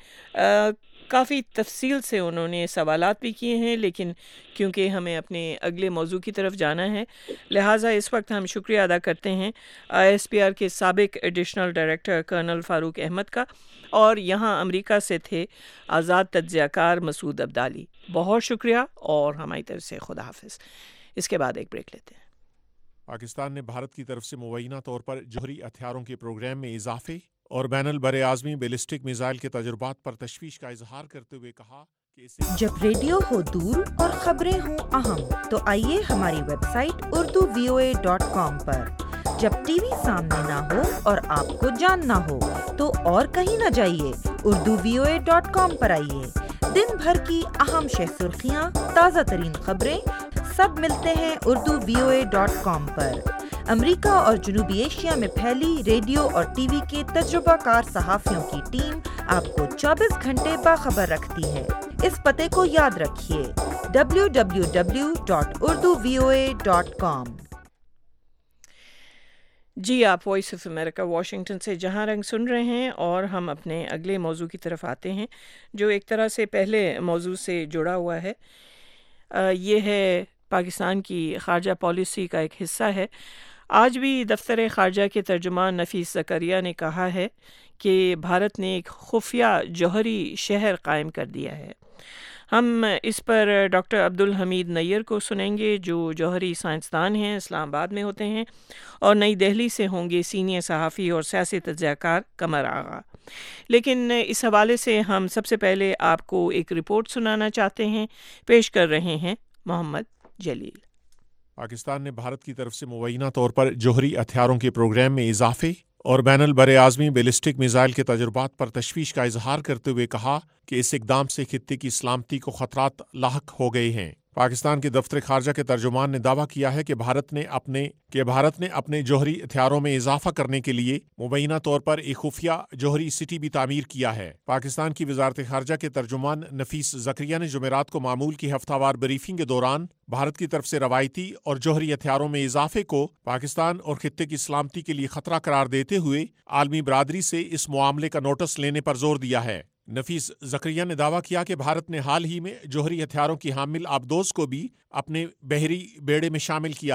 کافی تفصیل سے انہوں نے سوالات بھی کیے ہیں, لیکن کیونکہ ہمیں اپنے اگلے موضوع کی طرف جانا ہے لہٰذا اس وقت ہم شکریہ ادا کرتے ہیں ISPR کے سابق additional director colonel Farooq Ahmed کا, اور یہاں امریکہ سے تھے آزاد تجزیہ کار مسعود عبدالی. بہت شکریہ اور ہماری طرف سے خدا حافظ. اس کے بعد ایک بریک لیتے ہیں. پاکستان نے بھارت کی طرف سے مبینہ طور پر جوہری ہتھیاروں کے پروگرام میں اضافے اور بین البر اعظمی بیلسٹک میزائل کے تجربات پر تشویش کا اظہار کرتے ہوئے کہا کہ جب ریڈیو ہو دور اور خبریں ہوں اہم تو آئیے ہماری ویب سائٹ urduvoa.com پر. جب ٹی وی سامنے نہ ہو اور آپ کو جاننا ہو تو اور کہیں نہ جائیے, urduvoa.com پر آئیے. دن بھر کی اہم شہ سرخیاں, تازہ ترین خبریں سب ملتے ہیں urduvoa.com پر. امریکہ اور جنوبی ایشیا میں پھیلی ریڈیو اور ٹی وی کے تجربہ کار صحافیوں کی ٹیم آپ کو 24 گھنٹے باخبر رکھتی ہے. اس پتے کو یاد رکھیے www.urduvoa.com. جی آپ وائس آف امریکہ واشنگٹن سے جہاں رنگ سن رہے ہیں, اور ہم اپنے اگلے موضوع کی طرف آتے ہیں جو ایک طرح سے پہلے موضوع سے جڑا ہوا ہے. یہ ہے پاکستان کی خارجہ پالیسی کا ایک حصہ ہے. آج بھی دفتر خارجہ کے ترجمان نفیس زکریا نے کہا ہے کہ بھارت نے ایک خفیہ جوہری شہر قائم کر دیا ہے. ہم اس پر ڈاکٹر عبدالحمید نیر کو سنیں گے جو جوہری سائنسدان ہیں, اسلام آباد میں ہوتے ہیں, اور نئی دہلی سے ہوں گے سینئر صحافی اور سیاسی تجزیہ کار قمر آغا. لیکن اس حوالے سے ہم سب سے پہلے آپ کو ایک رپورٹ سنانا چاہتے ہیں. پیش کر رہے ہیں محمد جلیل. پاکستان نے بھارت کی طرف سے مبینہ طور پر جوہری ہتھیاروں کے پروگرام میں اضافے اور بین البر اعظمی بیلسٹک میزائل کے تجربات پر تشویش کا اظہار کرتے ہوئے کہا کہ اس اقدام سے خطے کی سلامتی کو خطرات لاحق ہو گئے ہیں. پاکستان کے دفتر خارجہ کے ترجمان نے دعویٰ کیا ہے کہ بھارت نے اپنے جوہری ہتھیاروں میں اضافہ کرنے کے لیے مبینہ طور پر ایک خفیہ جوہری سٹی بھی تعمیر کیا ہے. پاکستان کی وزارت خارجہ کے ترجمان نفیس زکریا نے جمعرات کو معمول کی ہفتہ وار بریفنگ کے دوران بھارت کی طرف سے روایتی اور جوہری ہتھیاروں میں اضافے کو پاکستان اور خطے کی سلامتی کے لیے خطرہ قرار دیتے ہوئے عالمی برادری سے اس معاملے کا نوٹس لینے پر زور دیا ہے. نفیس زکریا نے دعویٰ کیا کہ بھارت نے حال ہی میں جوہری ہتھیاروں کی حامل آبدوز کو بھی اپنے بحری بیڑے میں شامل کیا ہے.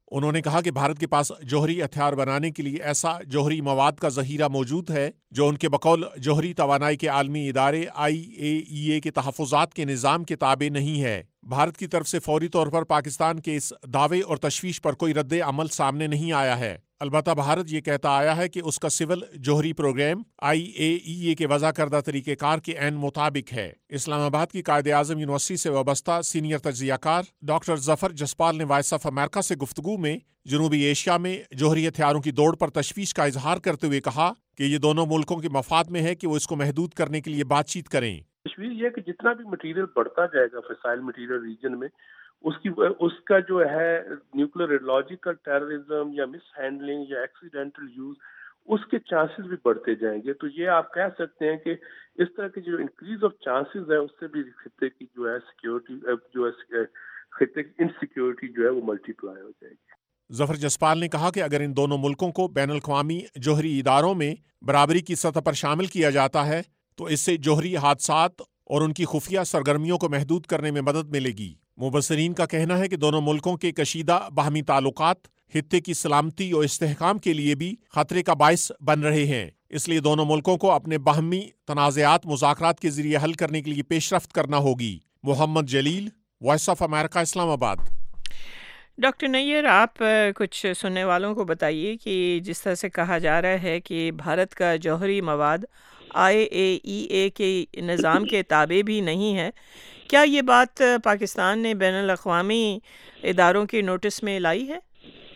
انہوں نے کہا کہ بھارت کے پاس جوہری ہتھیار بنانے کے لیے ایسا جوہری مواد کا ذخیرہ موجود ہے جو ان کے بقول جوہری توانائی کے عالمی ادارے IAEA کے تحفظات کے نظام کے تابع نہیں ہے۔ بھارت کی طرف سے فوری طور پر پاکستان کے اس دعوے اور تشویش پر کوئی رد عمل سامنے نہیں آیا ہے۔ البتہ بھارت یہ کہتا آیا ہے کہ اس کا سول جوہری پروگرام IAEA کے وضع کردہ طریقہ کار کے عین مطابق ہے۔ اسلام آباد کی قائد اعظم یونیورسٹی سے وابستہ سینئر تجزیہ کار ڈاکٹر ظفر جسپال نے وائس آف امریکہ سے گفتگو میں جنوبی ایشیا میں جوہری ہتھیاروں کی دوڑ پر تشویش کا اظہار کرتے ہوئے کہا کہ یہ دونوں ملکوں کے مفاد میں ہے کہ وہ اس کو محدود کرنے کے لیے بات چیت کریں۔ تشویش یہ کہ جتنا بھی مٹیریل بڑھتا جائے گا فسائل مٹیریل ریجن میں، اس کا جو ہے نیوکلیر ایڈیولوجیکل ٹیررزم یا مس ہینڈلنگ یا ایکسیڈنٹل یوز، اس کے چانسز بھی بڑھتے جائیں گے۔ تو یہ آپ کہہ سکتے ہیں کہ اس طرح کی جو انکریز آف چانسز ہے، اس سے بھی خطے کی جو ہے سیکیورٹی، جو ہے خطے کی انسیکیورٹی جو ہے وہ ملٹی پلائی ہو جائے گی۔ ظفر جسپال نے کہا کہ اگر ان دونوں ملکوں کو بین الاقوامی جوہری اداروں میں برابری کی سطح پر شامل کیا جاتا ہے تو اس سے جوہری حادثات اور ان کی خفیہ سرگرمیوں کو محدود کرنے میں مدد ملے گی۔ مبصرین کا کہنا ہے کہ دونوں ملکوں کے کشیدہ باہمی تعلقات خطے کی سلامتی اور استحکام کے لیے بھی خطرے کا باعث بن رہے ہیں، اس لیے دونوں ملکوں کو اپنے باہمی تنازعات مذاکرات کے ذریعے حل کرنے کے لیے پیش رفت کرنا ہوگی۔ محمد جلیل، وائس آف امریکہ، اسلام آباد۔ ڈاکٹر نیر، آپ کچھ سننے والوں کو بتائیے کہ جس طرح سے کہا جا رہا ہے کہ بھارت کا جوہری مواد IAEA کے نظام کے تابع بھی نہیں ہے، کیا یہ بات پاکستان نے بین الاقوامی اداروں کے نوٹس میں لائی ہے؟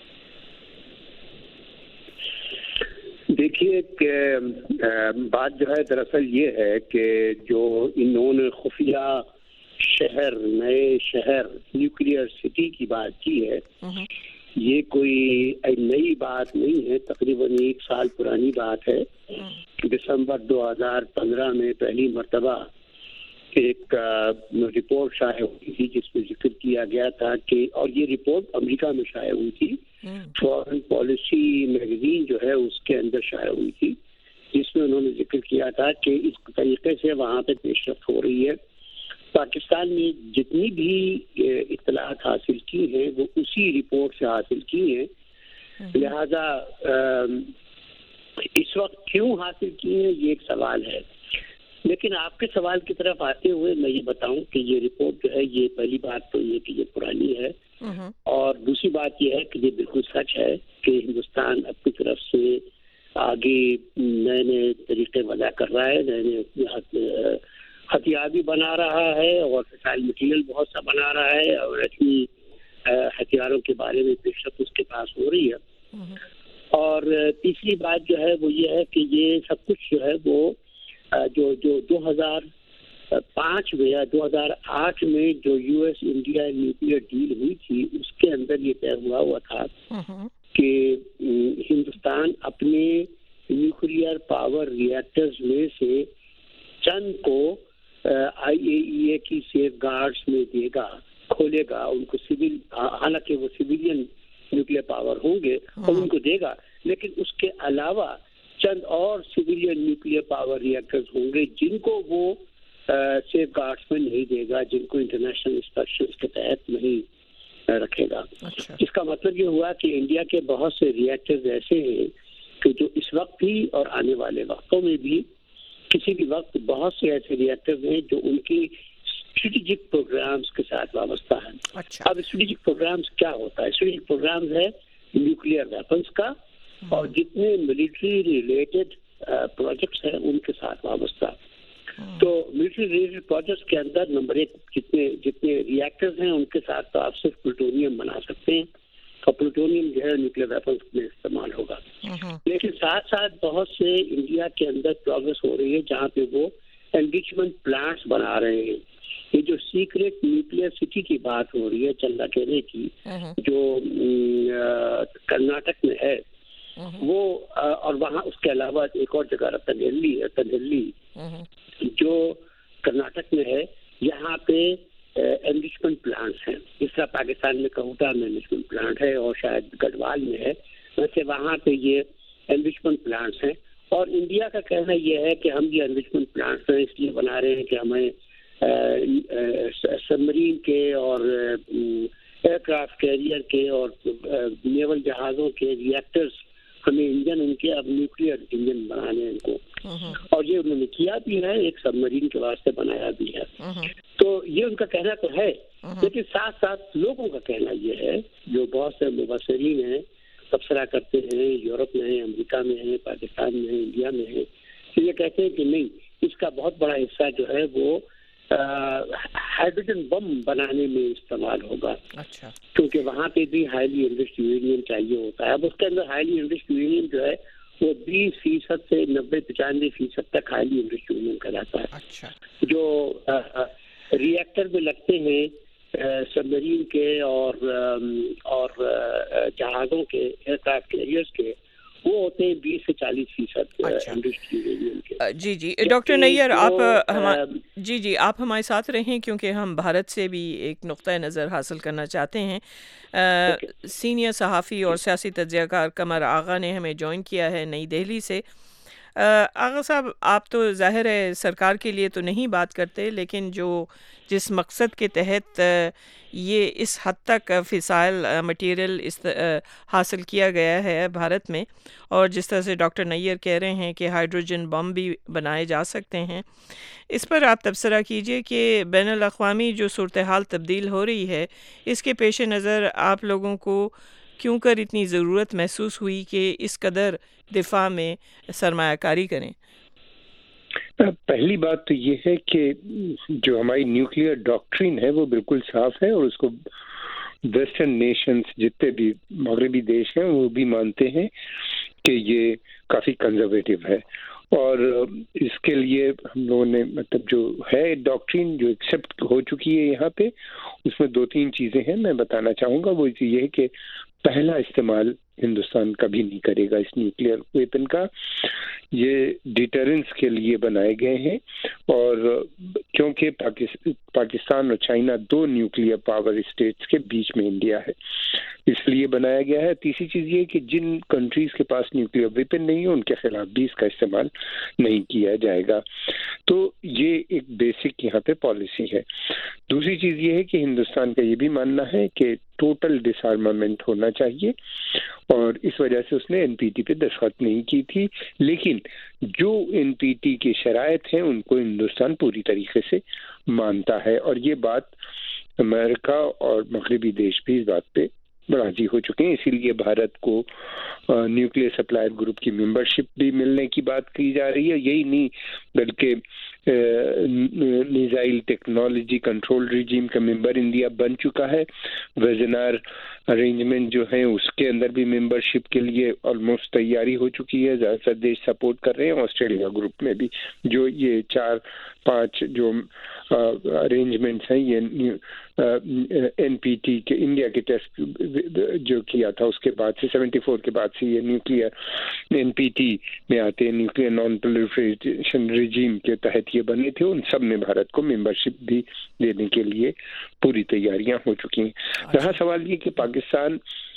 دیکھیے کہ بات جو ہے دراصل یہ ہے کہ جو انہوں نے خفیہ شہر، نئے شہر، نیوکلیئر سٹی کی بات کی ہے، یہ کوئی نئی بات نہیں ہے، تقریباً 1 سال پرانی بات ہے۔ دسمبر 2015 میں پہلی مرتبہ ایک رپورٹ شائع ہوئی تھی جس میں ذکر کیا گیا تھا کہ، اور یہ رپورٹ امریکہ میں شائع ہوئی تھی، فارن پالیسی میگزین جو ہے اس کے اندر شائع ہوئی تھی، جس میں انہوں نے ذکر کیا تھا کہ اس طریقے سے وہاں پہ پیش رفت ہو رہی ہے۔ پاکستان نے جتنی بھی اطلاعات حاصل کی ہیں وہ اسی رپورٹ سے حاصل کی ہیں، لہذا اس وقت کیوں حاصل کی ہیں یہ ایک سوال ہے۔ لیکن آپ کے سوال کی طرف آتے ہوئے میں یہ بتاؤں کہ یہ رپورٹ جو ہے، یہ پہلی بات تو یہ کہ یہ پرانی ہے، اور دوسری بات یہ ہے کہ یہ بالکل سچ ہے کہ ہندوستان اپنی طرف سے آگے نئے نئے طریقے وضع کر رہا ہے، نئے نئے ہتھیار بھی بنا رہا ہے اور فسائل مٹیریل بہت سا بنا رہا ہے، اور ایٹمی ہتھیاروں کے بارے میں پیش رفت اس کے پاس ہو رہی ہے۔ اور تیسری بات جو ہے وہ یہ ہے کہ یہ سب کچھ جو ہے وہ جو 2005 میں یا 2008 میں جو US انڈیا نیوکلیئر ڈیل ہوئی تھی، اس کے اندر یہ طے ہوا تھا کہ ہندوستان اپنے نیوکلیئر پاور ریئیکٹرز میں سے چند کو IAEA کی سیف گارڈز میں دے گا، کھولے گا ان کو، سول، حالانکہ وہ سویلین نیوکلیئر پاور ہوں گے اور ان کو دے گا، لیکن اس کے علاوہ چند اور سویلین نیوکلیئر پاور ریئیکٹرز ہوں گے جن کو وہ سیف گارڈز میں نہیں دے گا، جن کو انٹرنیشنل انسپیکشنز کے تحت نہیں رکھے گا۔ اس کا مطلب یہ ہوا کہ انڈیا کے بہت سے ریئیکٹرز ایسے ہیں کہ جو اس وقت بھی اور آنے والے وقتوں میں بھی کسی بھی وقت بہت سے ایسے ریئیکٹرز ہیں جو ان کی اسٹریٹجک پروگرامز کے ساتھ وابستہ ہیں۔ اب اسٹریٹجک پروگرامز کیا ہوتا ہے؟ اسٹریٹجک پروگرامز ہے نیوکلیئر ویپنز کا، اور جتنے ملٹری ریلیٹڈ پروجیکٹس ہیں ان کے ساتھ وابستہ۔ تو ملٹری ریلیٹڈ پروجیکٹس کے اندر نمبر 1 جتنے ریئیکٹرز ہیں ان کے ساتھ تو آپ صرف پلوٹونیم بنا سکتے ہیں، اور پلوٹونیم جو ہے نیوکلیئر ویپنز میں استعمال ہوگا۔ لیکن ساتھ ساتھ بہت سے انڈیا کے اندر پروگرس ہو رہی ہے جہاں پہ وہ انریچمنٹ پلانٹس بنا رہے ہیں۔ یہ جو سیکریٹ نیوکلیئر سٹی کی بات ہو رہی ہے چندہ کہنے کی، جو کرناٹک میں ہے، وہ اور وہاں اس کے علاوہ ایک اور جگہ تنہلی جو کرناٹک میں ہے، یہاں پہ انریچمنٹ پلانٹس ہیں۔ جس طرح پاکستان میں کہوٹا میں انریچمنٹ پلانٹ ہے اور شاید گڑھوال میں ہے، ویسے وہاں پہ یہ انریچمنٹ پلانٹس ہیں۔ اور انڈیا کا کہنا یہ ہے کہ ہم یہ انریچمنٹ پلانٹس اس لیے بنا رہے ہیں کہ ہمیں سبمرین کے اور ایئر کرافٹ کیریئر کے اور نیول جہازوں کے ریئیکٹرز ہمیں انجن ان کے اب نیوکلیئر انجن بنانے ان کو, اور یہ انہوں نے کیا بھی ہے, ایک سب مرین کے واسطے بنایا بھی ہے. تو یہ ان کا کہنا تو ہے, لیکن ساتھ ساتھ لوگوں کا کہنا یہ ہے, جو بہت سے مبصرین ہیں, تبصرہ کرتے ہیں, یورپ میں ہیں, امریکہ میں ہیں, پاکستان میں ہیں, انڈیا میں ہیں, تو یہ کہتے ہیں کہ نہیں, اس کا بہت بڑا حصہ جو ہے وہ ہائیڈروجن بم بنانے میں استعمال ہوگا. اچھا. کیونکہ وہاں پہ بھی ہائیلی انرچڈ یورینیم چاہیے ہوتا ہے. اب اس کے اندر ہائیلی انرچڈ یورینیم جو ہے وہ 20% سے 90-95% تک ہائیلی انرچڈ یورینیم کا جاتا ہے. اچھا. جو ریئیکٹر میں لگتے ہیں سب مرین کے اور جہازوں کے, ایئر کرافٹ کیریئرز کے, وہ ہوتے ہیں 20 سے 40% انڈسٹری یورینیم کے. جی جی ڈاکٹر نیئر, آپ ہمارے ساتھ رہیں کیونکہ ہم بھارت سے بھی ایک نقطۂ نظر حاصل کرنا چاہتے ہیں. سینئر صحافی اور سیاسی تجزیہ کار قمر آغا نے ہمیں جوائن کیا ہے نئی دہلی سے. آغا صاحب, آپ تو ظاہر ہے سرکار کے لیے تو نہیں بات کرتے, لیکن جس مقصد کے تحت یہ اس حد تک فسائل مٹیریل حاصل کیا گیا ہے بھارت میں, اور جس طرح سے ڈاکٹر نیئر کہہ رہے ہیں کہ ہائیڈروجن بم بھی بنائے جا سکتے ہیں, اس پر آپ تبصرہ کیجئے کہ بین الاقوامی جو صورتحال تبدیل ہو رہی ہے, اس کے پیش نظر آپ لوگوں کو کیوں کر اتنی ضرورت محسوس ہوئی کہ اس قدر دفاع میں سرمایہ کاری کریں؟ پہلی بات تو یہ ہے کہ جو ہماری نیوکلیئر ڈاکٹرین ہے وہ بالکل صاف ہے, اور اس کو ویسٹرن نیشنز جتنے بھی مغربی دیش ہیں وہ بھی مانتے ہیں کہ یہ کافی کنزرویٹو ہے. اور اس کے لیے ہم لوگوں نے مطلب جو ہے ڈاکٹرین جو ایکسیپٹ ہو چکی ہے یہاں پہ, اس میں 2-3 چیزیں ہیں میں بتانا چاہوں گا. وہ یہ ہے کہ پہلا استعمال ہندوستان کبھی نہیں کرے گا اس نیوکلیئر ویپن کا. یہ ڈیٹرنس کے لیے بنائے گئے ہیں, اور کیونکہ پاکستان اور چائنا 2 نیوکلیئر پاور اسٹیٹس کے بیچ میں انڈیا ہے, اس لیے بنایا گیا ہے. تیسری چیز یہ کہ جن کنٹریز کے پاس نیوکلیئر ویپن نہیں ہے ان کے خلاف بھی اس کا استعمال نہیں کیا جائے گا. تو یہ ایک بیسک یہاں پہ پالیسی ہے. دوسری چیز یہ ہے کہ ہندوستان کا یہ بھی ماننا ہے کہ ٹوٹل ڈس آرمامنٹ ہونا چاہیے, اور اس وجہ سے اس نے این پی ٹی پہ دستخط نہیں کی تھی. لیکن جو این پی ٹی کی شرائط ہیں ان کو ہندوستان پوری طریقے سے مانتا ہے, اور یہ بات امریکہ اور مغربی دیش بھی اس بات پہ راضی ہو چکے ہیں. اسی لیے بھارت کو نیوکلیئر سپلائر گروپ کی ممبرشپ بھی ملنے کی بات کی جا رہی ہے. یہی نہیں بلکہ میزائل ٹیکنالوجی کنٹرول ریجیم کا ممبر انڈیا بن چکا ہے. ویزنار ارینجمنٹ جو ہیں اس کے اندر بھی ممبرشپ کے لیے آلموسٹ تیاری ہو چکی ہے. زیادہ تر دیش سپورٹ کر رہے ہیں. آسٹریلیا گروپ میں بھی جو یہ 4-5 جو ارینجمنٹس ہیں یہ این پی ٹی کے انڈیا کے ٹیسٹ جو کیا تھا اس کے بعد سے 74 کے بعد سے یہ نیوکلیئر این پی ٹی میں آتے ہیں, نیوکلیئر نان پرولیفریشن ریجیم کے تحت یہ بنے تھے. ان سب میں بھارت کو ممبرشپ بھی دینے کے لیے پوری تیاریاں ہو چکی ہیں. رہا سوال یہ کہ پاکستان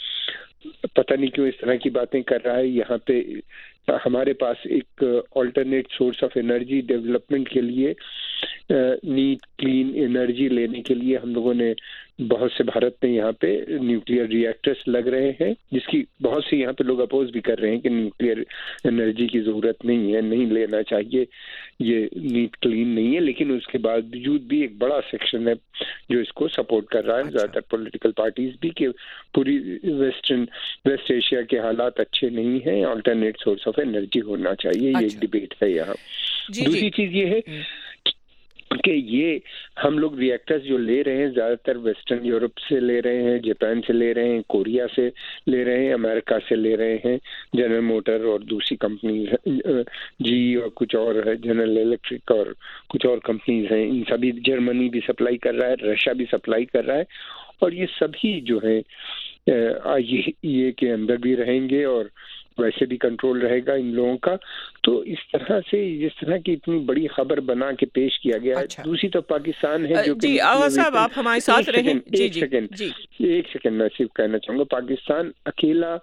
پتہ نہیں کیوں اس طرح کی باتیں کر رہا ہے. یہاں پہ ہمارے پاس ایک alternate source of energy development کے لیے نیٹ کلین انرجی لینے کے لیے ہم لوگوں نے بہت سے بھارت میں یہاں پہ نیوکلیئر ری ایکٹرس لگ رہے ہیں, جس کی بہت سے یہاں پہ لوگ اپوز بھی کر رہے ہیں کہ نیوکلیئر انرجی کی ضرورت نہیں ہے, نہیں لینا چاہیے, یہ نیٹ کلین نہیں ہے. لیکن اس کے باوجود بھی ایک بڑا سیکشن ہے جو اس کو سپورٹ کر رہا ہے, زیادہ تر پولیٹیکل پارٹیز بھی, کہ پوری ویسٹ ایشیا کے حالات اچھے نہیں ہیں, آلٹرنیٹ سورس آف انرجی ہونا چاہیے. یہ ایک ڈیبیٹ ہے یہاں. دوسری چیز یہ ہے کہ یہ ہم لوگ ری ایکٹرز جو لے رہے ہیں زیادہ تر ویسٹرن یورپ سے لے رہے ہیں, جاپان سے لے رہے ہیں, کوریا سے لے رہے ہیں, امریکہ سے لے رہے ہیں, جنرل موٹر اور دوسری کمپنیز جی اور کچھ اور ہے, جنرل الیکٹرک اور کچھ اور کمپنیز ہیں, ان سبھی, جرمنی بھی سپلائی کر رہا ہے, رشیا بھی سپلائی کر رہا ہے, اور یہ سبھی جو ہیں یہ کے اندر بھی رہیں گے اور ویسے بھی کنٹرول رہے گا ان لوگوں کا. تو اس طرح سے جس طرح کی اتنی بڑی خبر بنا کے پیش کیا گیا ہے. دوسری طرف پاکستان ہے جو جی آغا صاحب آپ ہمارے ساتھ رہیں. ایک سیکنڈ میں صرف کہنا چاہوں گا, پاکستان اکیلا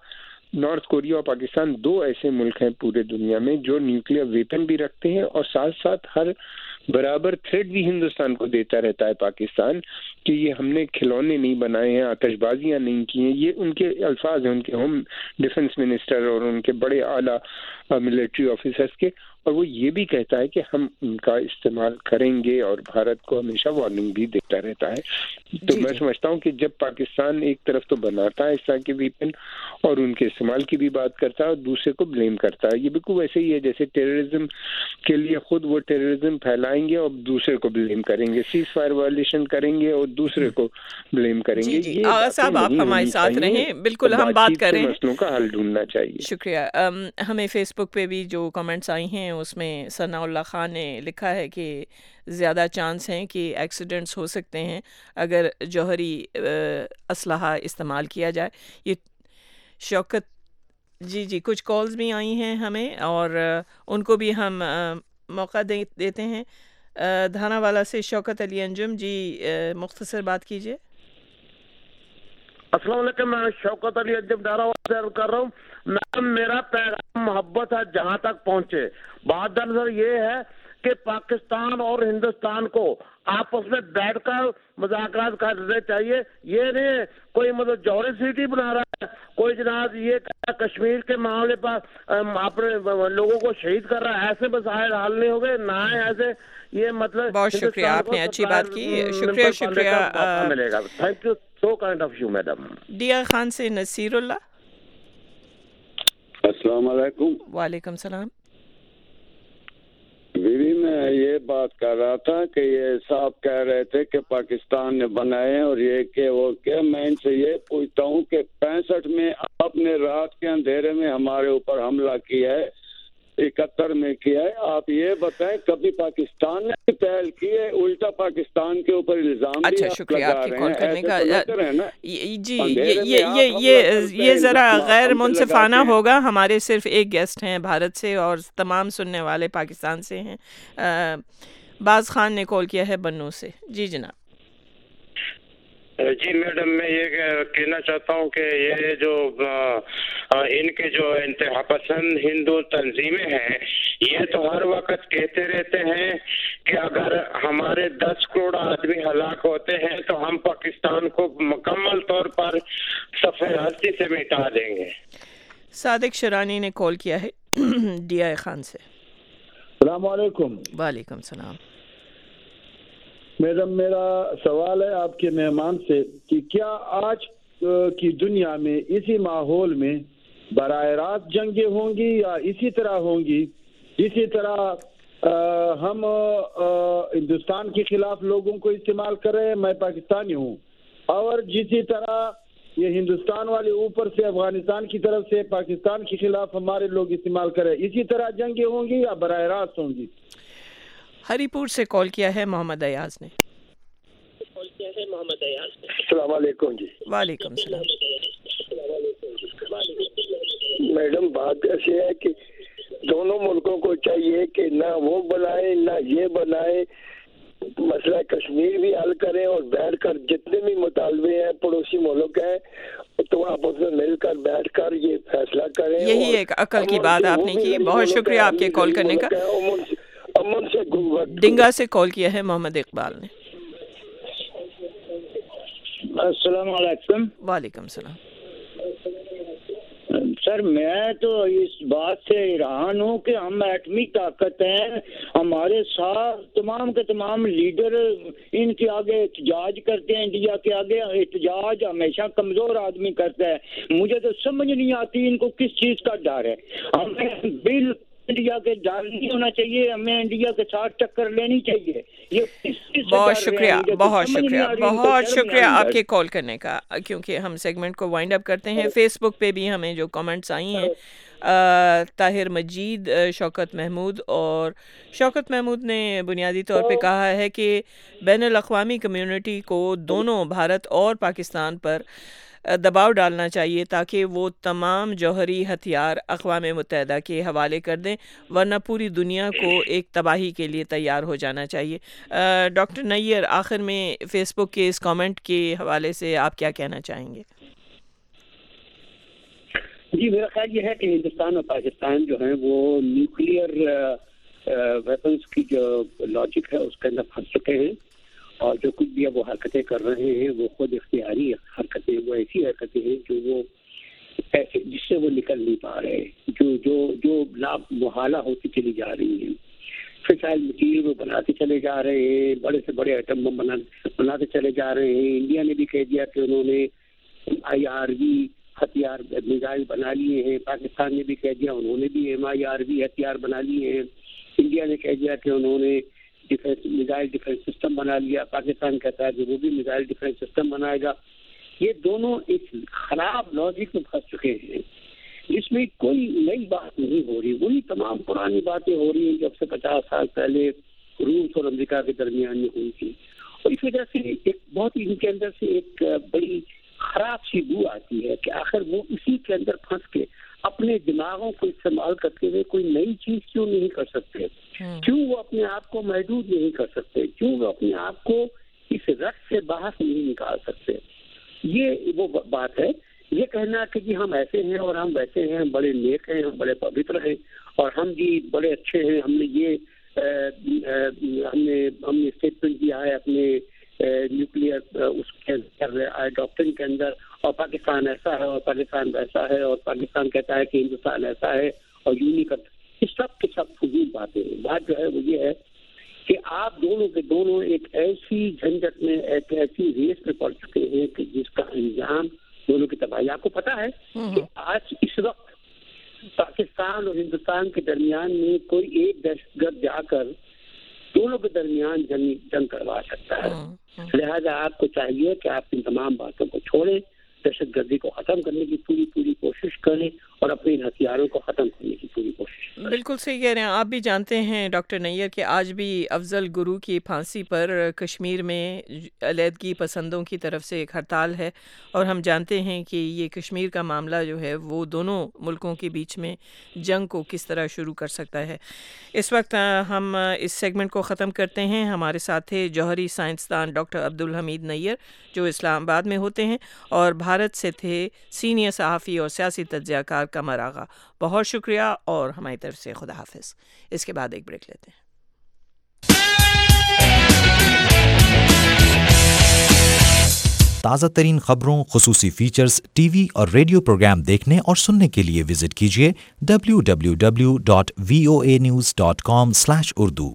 نارتھ کوریا اور پاکستان 2 ایسے ملک ہیں پورے دنیا میں جو نیوکلیر ویپن بھی رکھتے ہیں اور ساتھ ساتھ ہر برابر تھریٹ بھی ہندوستان کو دیتا رہتا ہے پاکستان کہ یہ ہم نے کھلونے نہیں بنائے ہیں، آتش بازیاں نہیں کی ہیں. یہ ان کے الفاظ ہیں، ان کے ہوم ڈیفنس منسٹر اور ان کے بڑے اعلیٰ ملٹری آفیسرز کے، اور وہ یہ بھی کہتا ہے کہ ہم ان کا استعمال کریں گے اور بھارت کو ہمیشہ وارننگ بھی دیتا رہتا ہے. تو میں سمجھتا ہوں کہ جب پاکستان ایک طرف تو بناتا ہے اس طرح کے ویپن اور ان کے استعمال کی بھی بات کرتا ہے اور دوسرے کو بلیم کرتا ہے، یہ بالکل ویسے ہی ہے جیسے ٹیررزم کے لیے خود وہ ٹیررزم پھیلائیں گے اور دوسرے کو بلیم کریں گے، سیز فائر وائلیشن کریں گے اور دوسرے کو بلیم کریں گے. جی آغا صاحب آپ ہمارے ساتھ رہیں، بالکل ہم بات کر رہے ہیں، مسئلوں کا حل ڈھونڈنا چاہیے. شکریہ. ہمیں فیس بک پہ بھی جو کمنٹس آئی ہیں اس میں ثناء اللہ خان نے لکھا ہے کہ زیادہ چانس ہیں کہ ایکسیڈنٹس ہو سکتے ہیں اگر جوہری اسلحہ استعمال کیا جائے. یہ شوکت جی کچھ کالز بھی آئی ہیں ہمیں اور ان کو بھی ہم موقع دیتے ہیں. دھانا والا سے شوکت علی انجم جی مختصر بات کیجیے. السلام علیکم، میں شوکت علی انجم ڈارا سے عرض کر رہا ہوں. میم میرا پیغام محبت ہے جہاں تک پہنچے. بات دراصل یہ ہے کہ پاکستان اور ہندوستان کو آپس میں بیٹھ کر مذاکرات کرنے چاہیے. یہ نہیں کوئی مطلب جوہری سٹی بنا رہا ہے، کوئی جناب یہ کشمیر کے معاملے پر اپنے لوگوں کو شہید کر رہا ہے. ایسے مسائل حل نہیں ہو گئے نہ ایسے. یہ مطلب بہت شکریہ، آپ نے اچھی بات کی. شکریہ ملے گا. Thank you so kind of you madam. ڈیا خان سے نصیر اللہ. السلام علیکم. وعلیکم السلام. بیوی میں یہ بات کر رہا تھا کہ یہ صاحب کہہ رہے تھے کہ پاکستان نے بنائے اور یہ کہ وہ کیا. میں ان سے یہ پوچھتا ہوں کہ 65 میں آپ نے رات کے اندھیرے میں ہمارے اوپر حملہ کیا ہے، 71 میں کیا ہے. آپ یہ بتائیں کبھی پاکستان نے پہل کی ہے؟ الٹا پاکستان کے اوپر الزام. اچھا شکریہ آپ کی کال کرنے کا. جی یہ ذرا غیر منصفانہ ہوگا. ہمارے صرف ایک گیسٹ ہیں بھارت سے اور تمام سننے والے پاکستان سے ہیں. باز خان نے کال کیا ہے بنو سے. جی جناب. جی میڈم، میں یہ کہنا چاہتا ہوں کہ یہ جو ان کے جو انتہا پسند ہندو تنظیمیں ہیں یہ تو ہر وقت کہتے رہتے ہیں کہ اگر ہمارے 10 کروڑ آدمی ہلاک ہوتے ہیں تو ہم پاکستان کو مکمل طور پر صفحہ ہستی سے مٹا دیں گے. صادق شرانی نے کال کیا ہے ڈی آئی خان سے. السلام علیکم. وعلیکم السلام. میڈم میرا سوال ہے آپ کے مہمان سے کہ کیا آج کی دنیا میں اسی ماحول میں براہ راست جنگیں ہوں گی یا اسی طرح ہوں گی اسی طرح ہم ہندوستان کے خلاف لوگوں کو استعمال کر رہے ہیں؟ میں پاکستانی ہوں، اور جسی طرح یہ ہندوستان والے اوپر سے افغانستان کی طرف سے پاکستان کے خلاف ہمارے لوگ استعمال کر رہے ہیں، اسی طرح جنگیں ہوں گی یا براہ راست ہوں گی؟ ہری پور سے کال کیا ہے محمد ایاز نے. السلام علیکم. جی وعلیکم السلام. میڈم بات ایسی ہے کہ دونوں ملکوں کو چاہیے کہ نہ وہ بنائے نہ یہ بنائے، مسئلہ کشمیر بھی حل کریں اور بیٹھ کر جتنے بھی مطالبے ہیں پڑوسی ملک ہیں تو آپس میں مل کر بیٹھ کر یہ فیصلہ کریں. یہی ایک عقل کی بات آپ نے کی. بہت شکریہ آپ کے کال کرنے کا. امن سے ڈنگا سے کال کیا ہے محمد اقبال نے. السلام علیکم. وعلیکم السلام. سر میں تو اس بات سے حیران ہوں کہ ہم ایٹمی طاقت ہیں، ہمارے ساتھ تمام کے تمام لیڈر ان کے آگے احتجاج کرتے ہیں. انڈیا کے آگے احتجاج ہمیشہ کمزور آدمی کرتا ہے. مجھے تو سمجھ نہیں آتی ان کو کس چیز کا ڈر ہے. ہمیں بل انڈیا کے ڈر نہیں ہونا چاہیے، ہمیں انڈیا کے ساتھ ٹکر لینی چاہیے. بہت شکریہ بہت شکریہ بہت شکریہ آپ کے کال کرنے کا. کیونکہ ہم سیگمنٹ کو وائنڈ اپ کرتے ہیں. فیس بک پہ بھی ہمیں جو کمنٹس آئی ہیں طاہر مجید، شوکت محمود، اور شوکت محمود نے بنیادی طور پہ کہا ہے کہ بین الاقوامی کمیونٹی کو دونوں بھارت اور پاکستان پر دباؤ ڈالنا چاہیے تاکہ وہ تمام جوہری ہتھیار اقوام متحدہ کے حوالے کر دیں، ورنہ پوری دنیا کو ایک تباہی کے لیے تیار ہو جانا چاہیے. ڈاکٹر نیر، آخر میں فیس بک کے اس کامنٹ کے حوالے سے آپ کیا کہنا چاہیں گے؟ جی میرا خیال یہ ہے کہ ہندوستان اور پاکستان جو ہیں وہ نیوکلیئر ویپنس کی جو لاجک ہے اس کے اندر پھنس چکے ہیں، اور جو کچھ بھی وہ حرکتیں کر رہے ہیں وہ خود اختیاری حرکتیں، وہ ایسی حرکتیں ہیں جو وہ ایسے جس سے وہ نکل نہیں پا رہے، جو لا محالہ ہوتی چلی جا رہی ہیں. فسائل مٹیریل وہ بناتے چلے جا رہے ہیں، بڑے سے بڑے ایٹم بم بناتے چلے جا رہے ہیں. انڈیا نے بھی کہہ دیا کہ انہوں نے IRV ہتھیار میزائل بنا لیے ہیں، پاکستان نے بھی کہہ دیا انہوں نے بھی MIRV ہتھیار بنا لیے ہیں. انڈیا نے کہہ دیا کہ انہوں نے میزائل ڈیفینس سسٹم بنا لیا، پاکستان کہتا ہے کہ وہ بھی میزائل ڈیفینس سسٹم بنائے گا. یہ دونوں ایک خراب لاجک میں پھنس چکے ہیں جس میں کوئی نئی بات نہیں ہو رہی، وہی تمام پرانی باتیں ہو رہی ہیں جب سے 50 سال پہلے روس اور امریکہ کے درمیان میں ہوئی تھی. اور اس وجہ سے ایک بہت ہی ان کے اندر سے ایک بڑی خراب سی بو آتی ہے کہ آخر وہ اسی کے اندر پھنس کے اپنے دماغوں کو استعمال کرتے ہوئے کوئی نئی چیز کیوں نہیں کر سکتے، کیوں وہ اپنے آپ کو محدود نہیں کر سکتے، کیوں وہ اپنے آپ کو اس رخ سے باہر نہیں نکال سکتے. یہ وہ بات ہے. یہ کہنا کہ جی ہم ایسے ہیں اور ہم ویسے ہیں، ہم بڑے نیک ہیں، ہم بڑے پوتر ہیں اور ہم جی بڑے اچھے ہیں، ہم نے یہ ہم نے اسٹیٹمنٹ دیا ہے اپنے نیوکلیئر اس کے ڈاکٹرن کے اندر، اور پاکستان ایسا ہے اور پاکستان ویسا ہے اور پاکستان کہتا ہے کہ ہندوستان ایسا ہے اور یوں نہیں کرتا. یہ سب کے سب فضول باتیں ہیں. بات جو ہے وہ یہ ہے کہ آپ دونوں کے دونوں ایک ایسی جھنجٹ میں، ایک ایسی ریس میں پڑ چکے ہیں کہ جس کا انجام دونوں کی تباہی. آپ کو پتا ہے کہ آج اس وقت پاکستان اور ہندوستان کے درمیان میں کوئی ایک دہشت گرد جا کر دونوں کے درمیان جنگ کروا سکتا ہے. لہذا آپ کو چاہیے کہ آپ ان تمام باتوں کو چھوڑیں، دہشت گردی کو ختم کرنے کی پوری کوشش کریں اور اپنے ان ہتھیاروں کو ختم کرنے کی پوری کوشش کریں. بالکل صحیح کہہ رہے ہیں. آپ بھی جانتے ہیں ڈاکٹر نیئر کہ آج بھی افضل گرو کی پھانسی پر کشمیر میں علیحدگی پسندوں کی طرف سے ایک ہڑتال ہے، اور ہم جانتے ہیں کہ یہ کشمیر کا معاملہ جو ہے وہ دونوں ملکوں کے بیچ میں جنگ کو کس طرح شروع کر سکتا ہے. اس وقت ہم اس سیگمنٹ کو ختم کرتے ہیں. ہمارے ساتھ تھے جوہری سائنسدان ڈاکٹر عبدالحمید نیئر جو اسلام آباد میں ہوتے ہیں، اور بھارت سے تھے سینئر صحافی اور سیاسی تجزیہ کار قمر آغا. بہت شکریہ اور ہماری طرف سے خدا حافظ. اس کے بعد ایک بریک لیتے ہیں. تازہ ترین خبروں، خصوصی فیچرز، ٹی وی اور ریڈیو پروگرام دیکھنے اور سننے کے لیے وزٹ کیجیے www.voanews.com/urdu.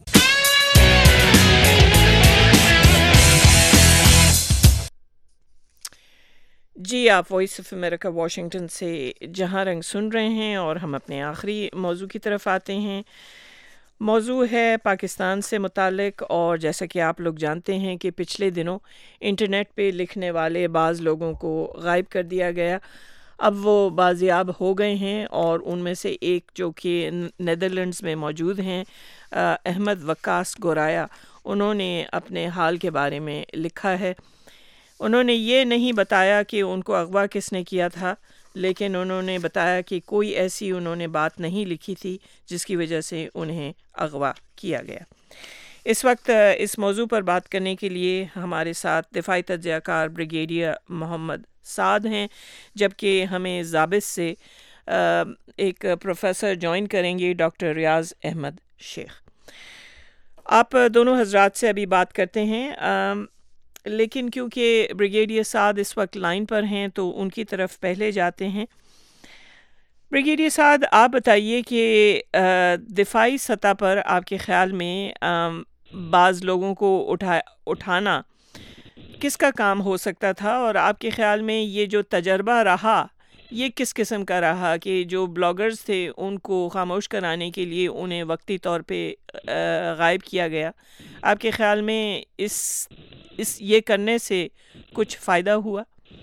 جی آپ وائس آف امریکہ واشنگٹن سے جہاں رنگ سن رہے ہیں، اور ہم اپنے آخری موضوع کی طرف آتے ہیں. موضوع ہے پاکستان سے متعلق، اور جیسا کہ آپ لوگ جانتے ہیں کہ پچھلے دنوں انٹرنیٹ پہ لکھنے والے بعض لوگوں کو غائب کر دیا گیا. اب وہ بازیاب ہو گئے ہیں، اور ان میں سے ایک جو کہ نیدرلینڈز میں موجود ہیں، احمد وقاص گورایا، انہوں نے اپنے حال کے بارے میں لکھا ہے. انہوں نے یہ نہیں بتایا کہ ان کو اغوا کس نے کیا تھا، لیکن انہوں نے بتایا کہ کوئی ایسی انہوں نے بات نہیں لکھی تھی جس کی وجہ سے انہیں اغوا کیا گیا. اس وقت اس موضوع پر بات کرنے کے لیے ہمارے ساتھ دفاعی تجزیہ کار بریگیڈیئر محمد سعد ہیں، جبکہ ہمیں ضابط سے ایک پروفیسر جوائن کریں گے ڈاکٹر ریاض احمد شیخ. آپ دونوں حضرات سے ابھی بات کرتے ہیں، لیکن کیونکہ بریگیڈیئر سعد اس وقت لائن پر ہیں تو ان کی طرف پہلے جاتے ہیں. بریگیڈیئر سعد، آپ بتائیے کہ دفاعی سطح پر آپ کے خیال میں بعض لوگوں کو اٹھانا کس کا کام ہو سکتا تھا، اور آپ کے خیال میں یہ جو تجربہ رہا یہ کس قسم کا رہا کہ جو بلاگرز تھے ان کو خاموش کرانے کے لیے انہیں وقتی طور پہ غائب کیا گیا؟ آپ کے خیال میں اس یہ کرنے سے کچھ فائدہ ہوا؟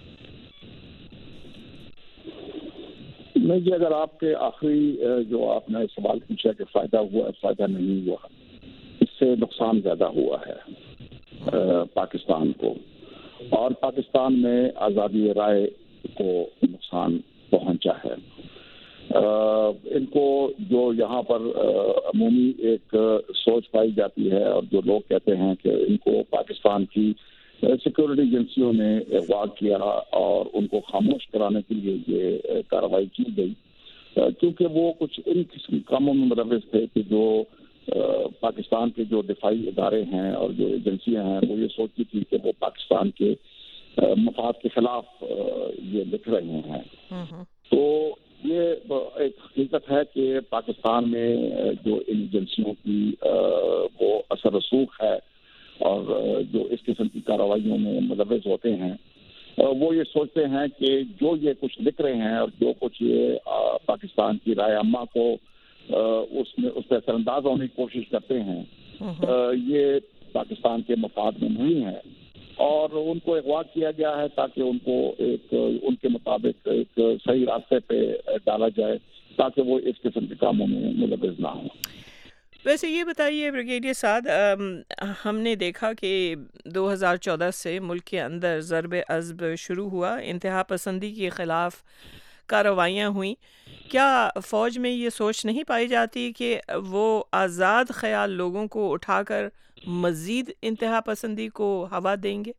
نہیں جی، اگر آپ کے آخری جو آپ نے سوال پوچھا کہ فائدہ ہوا فائدہ نہیں ہوا، اس سے نقصان زیادہ ہوا ہے پاکستان کو، اور پاکستان میں آزادی رائے کو نقصان پہنچا ہے. ان کو جو یہاں پر عمومی ایک سوچ پائی جاتی ہے، اور جو لوگ کہتے ہیں کہ ان کو پاکستان کی سیکورٹی ایجنسیوں نے اغوا کیا اور ان کو خاموش کرانے کے لیے یہ کارروائی کی گئی، کیونکہ وہ کچھ ان قسم کاموں میں ملوث تھے کہ جو پاکستان کے جو دفاعی ادارے ہیں اور جو ایجنسیاں ہیں وہ یہ سوچتی تھی کہ وہ پاکستان کے مفاد کے خلاف یہ لکھ رہے ہیں. تو یہ ایک حقیقت ہے کہ پاکستان میں جو ان ایجنسیوں کی وہ اثر رسوخ ہے اور جو اس قسم کی کارروائیوں میں ملوث ہوتے ہیں وہ یہ سوچتے ہیں کہ جو یہ کچھ لکھ رہے ہیں اور جو کچھ یہ پاکستان کی رائے عامہ کو اس پہ اثر انداز ہونے کی کوشش کرتے ہیں یہ پاکستان کے مفاد میں نہیں ہے، اور ان کو اغوا کیا گیا ہے تاکہ ان کو ایک ان کے مطابق ایک صحیح راستے پہ ڈالا جائے تاکہ وہ اس قسم کے کاموں میں ملوث نہ ہوں. ویسے یہ بتائیے بریگیڈیئر سعد، ہم نے دیکھا کہ 2014 سے ملک کے اندر ضرب عضب شروع ہوا، انتہا پسندی کے خلاف کارروائیاں ہوئیں. کیا فوج میں یہ سوچ نہیں پائی جاتی کہ وہ آزاد خیال لوگوں کو اٹھا کر مزید انتہا پسندی کو ہوا دیں گے؟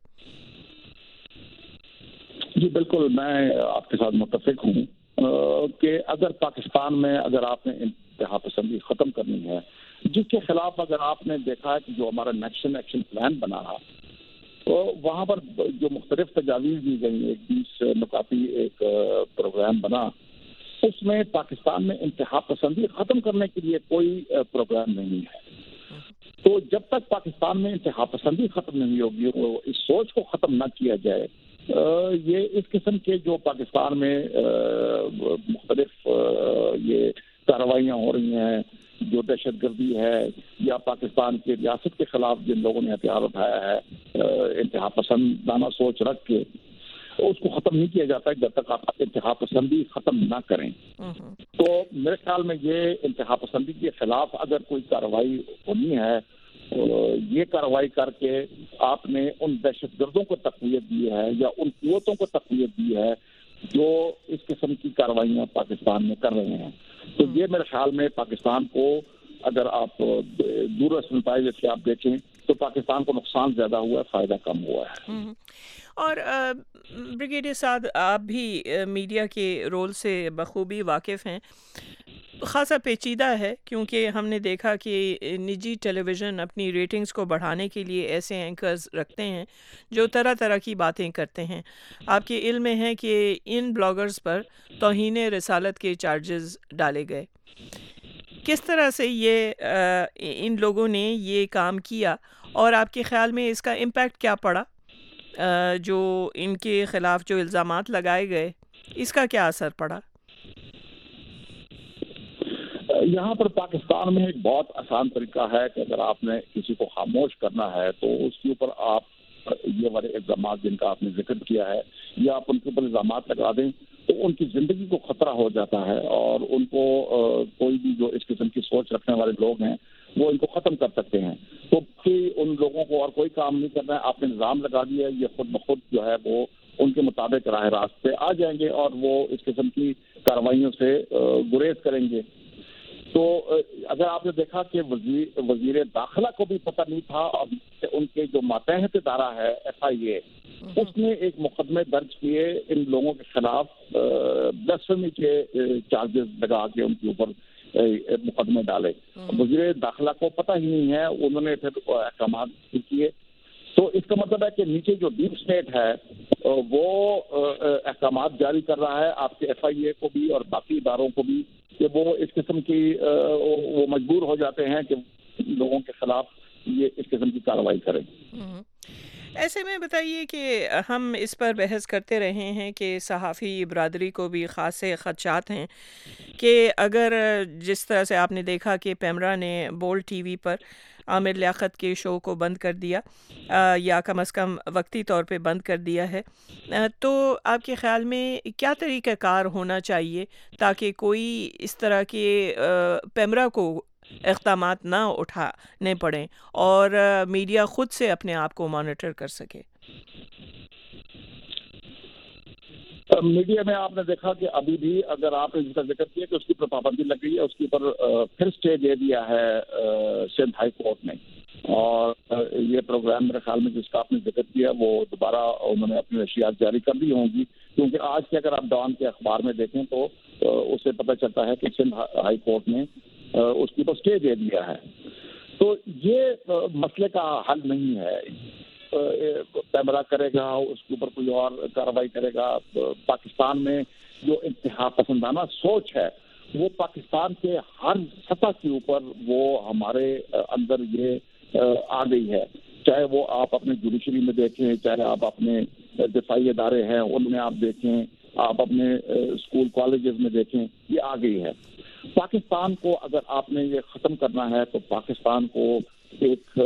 جی بالکل، میں آپ کے ساتھ متفق ہوں کہ اگر پاکستان میں اگر آپ نے انتہا پسندی ختم کرنی ہے، جس کے خلاف اگر آپ نے دیکھا ہے کہ جو ہمارا نیشنل ایکشن پلان بنا رہا تو وہاں پر جو مختلف تجاویز دی گئی، ایک 20 نکاتی ایک پروگرام بنا، اس میں پاکستان میں انتہا پسندی ختم کرنے کے لیے کوئی پروگرام نہیں ہے. تو جب تک پاکستان میں انتہا پسندی ختم نہیں ہوگی، وہ اس سوچ کو ختم نہ کیا جائے، یہ اس قسم کے جو پاکستان میں مختلف یہ کارروائیاں ہو رہی ہیں، جو دہشت گردی ہے یا پاکستان کی ریاست کے خلاف جن لوگوں نے ہتھیار اٹھایا ہے انتہا پسندانہ سوچ رکھ کے، اس کو ختم نہیں کیا جاتا جب تک آپ انتہا پسندی ختم نہ کریں. تو میرے خیال میں یہ انتہا پسندی کے خلاف اگر کوئی کارروائی ہونی ہے، یہ کارروائی کر کے آپ نے ان دہشت گردوں کو تقویت دی ہے یا ان قوتوں کو تقویت دی ہے جو اس قسم کی کارروائیاں پاکستان میں کر رہے ہیں. تو یہ میرے خیال میں پاکستان کو اگر آپ دور رس نتائج سے آپ دیکھیں تو پاکستان کو نقصان زیادہ ہوا ہے، فائدہ کم ہوا ہے. اور بریگیڈیئر سعد، آپ بھی میڈیا کے رول سے بخوبی واقف ہیں. خاصا پیچیدہ ہے کیونکہ ہم نے دیکھا کہ نجی ٹیلی ویژن اپنی ریٹنگز کو بڑھانے کے لیے ایسے اینکرز رکھتے ہیں جو طرح طرح کی باتیں کرتے ہیں. آپ کے علم میں ہے کہ ان بلاگرز پر توہین رسالت کے چارجز ڈالے گئے. کس طرح سے یہ ان لوگوں نے یہ کام کیا اور آپ کے خیال میں اس کا امپیکٹ کیا پڑا؟ جو ان کے خلاف جو الزامات لگائے گئے اس کا کیا اثر پڑا؟ یہاں پر پاکستان میں ایک بہت آسان طریقہ ہے کہ اگر آپ نے کسی کو خاموش کرنا ہے تو اس کے اوپر آپ یہ والے الزامات جن کا آپ نے ذکر کیا ہے یا آپ ان کے اوپر الزامات لگا دیں تو ان کی زندگی کو خطرہ ہو جاتا ہے اور ان کو کوئی بھی جو اس قسم کی سوچ رکھنے والے لوگ ہیں وہ ان کو ختم کر سکتے ہیں. تو ان لوگوں کو اور کوئی کام نہیں کرنا ہے، آپ نے نظام لگا دیا ہے، یہ خود بخود جو ہے وہ ان کے مطابق راہ راست پہ آ جائیں گے اور وہ اس قسم کی کارروائیوں سے گریز کریں گے. تو اگر آپ نے دیکھا کہ وزیر داخلہ کو بھی پتہ نہیں تھا اور ان کے جو ماتحت ادارہ ہے FIA، اس نے ایک مقدمے درج کیے ان لوگوں کے خلاف، بلاسفیمی کے چارجز لگا کے ان کے اوپر مقدمے ڈالے. وزیر داخلہ کو پتہ ہی نہیں ہے، انہوں نے پھر احکامات کیے. تو اس کا مطلب ہے کہ نیچے جو ڈیپ اسٹیٹ ہے وہ احکامات جاری کر رہا ہے آپ کے FIA کو بھی اور باقی اداروں کو بھی کہ وہ اس قسم کی وہ مجبور ہو جاتے ہیں کہ لوگوں کے خلاف یہ اس قسم کی کارروائی کریں. ایسے میں بتائیے کہ ہم اس پر بحث کرتے رہے ہیں کہ صحافی برادری کو بھی خاصے خدشات ہیں کہ اگر جس طرح سے آپ نے دیکھا کہ پیمرا نے بولڈ ٹی وی پر عامر لیاقت کے شو کو بند کر دیا یا کم از کم وقتی طور پہ بند کر دیا ہے، تو آپ کے خیال میں کیا طریقہ کار ہونا چاہیے تاکہ کوئی اس طرح کے پیمرا کو اقدامات نہ اٹھانے پڑیں اور میڈیا خود سے اپنے آپ کو مانیٹر کر سکے؟ میڈیا میں آپ نے دیکھا کہ ابھی بھی اگر آپ نے جس کا ذکر کیا کہ اس کی پر پابندی لگ گئی ہے، اس کے اوپر پھر اسٹے دے دیا ہے سندھ ہائی کورٹ نے. اور یہ پروگرام میرے خیال میں جس کا آپ نے ذکر کیا وہ دوبارہ انہوں نے اپنی نشریات جاری کر دی ہوں گی، کیونکہ آج کے اگر آپ ڈان کے اخبار میں دیکھیں تو اسے پتہ چلتا ہے کہ سندھ ہائی کورٹ نے اس کے اوپر اسٹے دے دیا ہے. تو یہ مسئلے کا حل نہیں ہے. پیمرا کرے گا، اس کے اوپر کوئی اور کارروائی کرے گا. پاکستان میں جو انتہا پسندانہ سوچ ہے وہ پاکستان کے ہر سطح کے اوپر وہ ہمارے اندر یہ آ گئی ہے، چاہے وہ آپ اپنے جوڈیشری میں دیکھیں، چاہے آپ اپنے دفاعی ادارے ہیں ان میں آپ دیکھیں، آپ اپنے اسکول کالجز میں دیکھیں، یہ آ گئی ہے. پاکستان کو اگر آپ نے یہ ختم کرنا ہے تو پاکستان کو ایک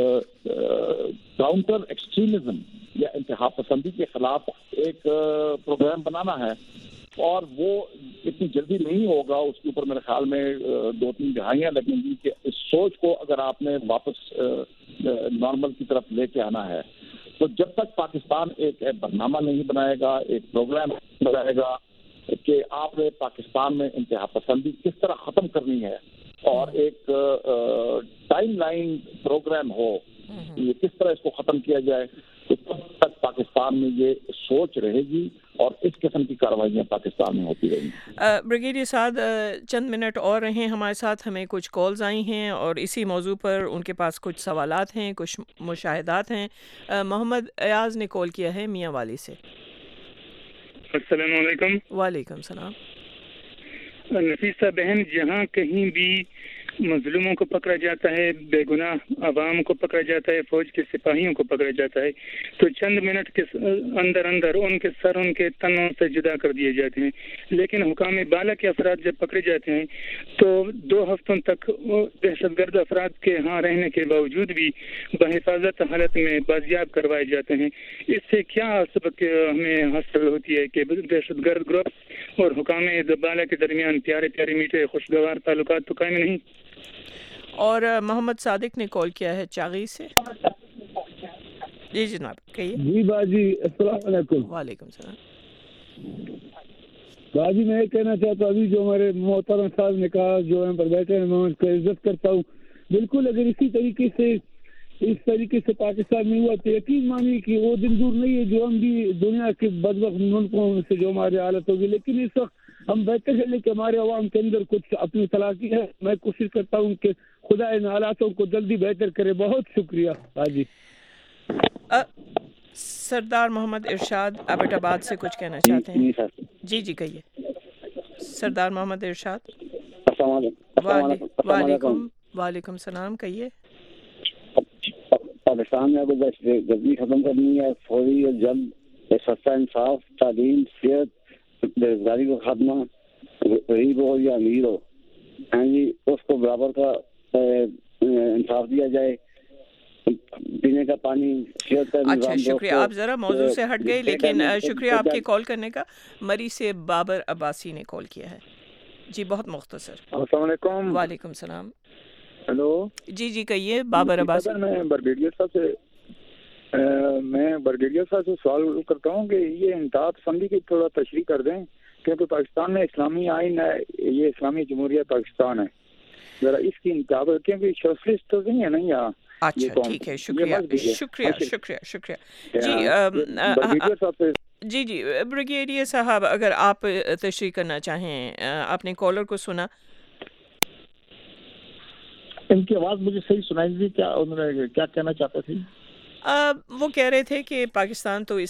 کاؤنٹر ایکسٹریمزم یا انتہا پسندی کے خلاف ایک پروگرام بنانا ہے، اور وہ اتنی جلدی نہیں ہوگا. اس کے اوپر میرے خیال میں 2-3 دہائیاں لگیں گی کہ اس سوچ کو اگر آپ نے واپس نارمل کی طرف لے کے آنا ہے. تو جب تک پاکستان ایک برنامہ نہیں بنائے گا، ایک پروگرام بنائے گا کہ آپ نے پاکستان میں انتہا پسندی کس طرح ختم کرنی ہے اور ایک ٹائم لائن پروگرام ہو یہ کس طرح اس کو ختم کیا جائے، تو تب تک پاکستان میں یہ سوچ رہے گی اور اس قسم کی کارروائیاں پاکستان میں ہوتی رہیں گی. بریگیڈیئر سعد چند منٹ اور رہیں ہمارے ساتھ، ہمیں کچھ کالز آئی ہیں اور اسی موضوع پر ان کے پاس کچھ سوالات ہیں، کچھ مشاہدات ہیں. محمد ایاز نے کال کیا ہے میاں والی سے. السلام علیکم. وعلیکم السلام. نفیسہ بہن، جہاں کہیں بھی مظلوموں کو پکڑا جاتا ہے، بے گناہ عوام کو پکڑا جاتا ہے، فوج کے سپاہیوں کو پکڑا جاتا ہے، تو چند منٹ کے اندر ان کے سر ان کے تنوں سے جدا کر دیے جاتے ہیں. لیکن حکام بالا کے افراد جب پکڑے جاتے ہیں تو 2 ہفتوں تک دہشت گرد افراد کے ہاں رہنے کے باوجود بھی بحفاظت حالت میں بازیاب کروائے جاتے ہیں. اس سے کیا سبق ہمیں حاصل ہوتی ہے کہ دہشت گرد گروپ اور حکام بالا کے درمیان پیارے پیارے میٹھے خوشگوار تعلقات تو قائم نہیں؟ اور محمد صادق نے کال کیا ہے چاغی سے. جی جناب کہیے. جی باجی السلام علیکم. وعلیکم السلام. باجی میں یہ کہنا چاہتا ہوں، ابھی جو ہمارے محترم صاحب نے کہا جو ہم پر بیٹھے ہیں میں ان کا عزت کرتا ہوں. بالکل اگر اسی طریقے سے پاکستان میں ہوا تو یقین مانی کہ وہ دن دور نہیں ہے جو ہم بھی دنیا کے بدبخت ملکوں سے جو ہماری حالت ہوگی. لیکن اس وقت ہم بہتر ہے کہ ہمارے عوام کے اندر کچھ اپنی صلاحیت ہے. میں کوشش کرتا ہوں کہ خدا ان حالاتوں کو جلدی بہتر کرے. بہت شکریہ. حاجی سردار محمد ارشاد ایبٹ آباد سے کچھ کہنا چاہتے ہیں. جی جی کہیے سردار محمد ارشاد. وعلیکم السلام. کہیے. پاکستان میں اگر غزنی ختم کرنی ہے، فوری اور جلد سستا انصاف، تعلیم، صحت، بے روزگاری کا خاتمہ، غریب ہو یا امیر ہو جی اس کو برابر کا انصاف دیا جائے، پینے کا پانی، صحت کا نظام. اچھا شکریہ. آپ ذرا موضوع سے ہٹ گئے لیکن شکریہ آپ کے کال کرنے کا. مری سے بابر عباسی نے کال کیا ہے. جی بہت مختصر. السلام علیکم. وعلیکم السلام. ہیلو. جی جی کہیے بابر عباسی. میں بریگیڈیئر صاحب سے سوال کرتا ہوں کہ یہ انتہا پسندی کی تھوڑا تشریح کر دیں، کیونکہ پاکستان میں اسلامی آئین ہے، یہ اسلامی جمہوریہ پاکستان ہے، ذرا اس کی انتہا کیونکہ سوشلسٹ تو نہیں ہے نا یہاں. اچھا ٹھیک ہے. شکریہ. جی جی بریگیڈیئر صاحب اگر آپ تشریح کرنا چاہیں. آپ نے کالر کو سنا. ان کی آواز مجھے صحیح سنائی دی. کیا انہوں نے کیا کہنا چاہتے تھے؟ وہ کہہ رہے تھے کہ پاکستان تو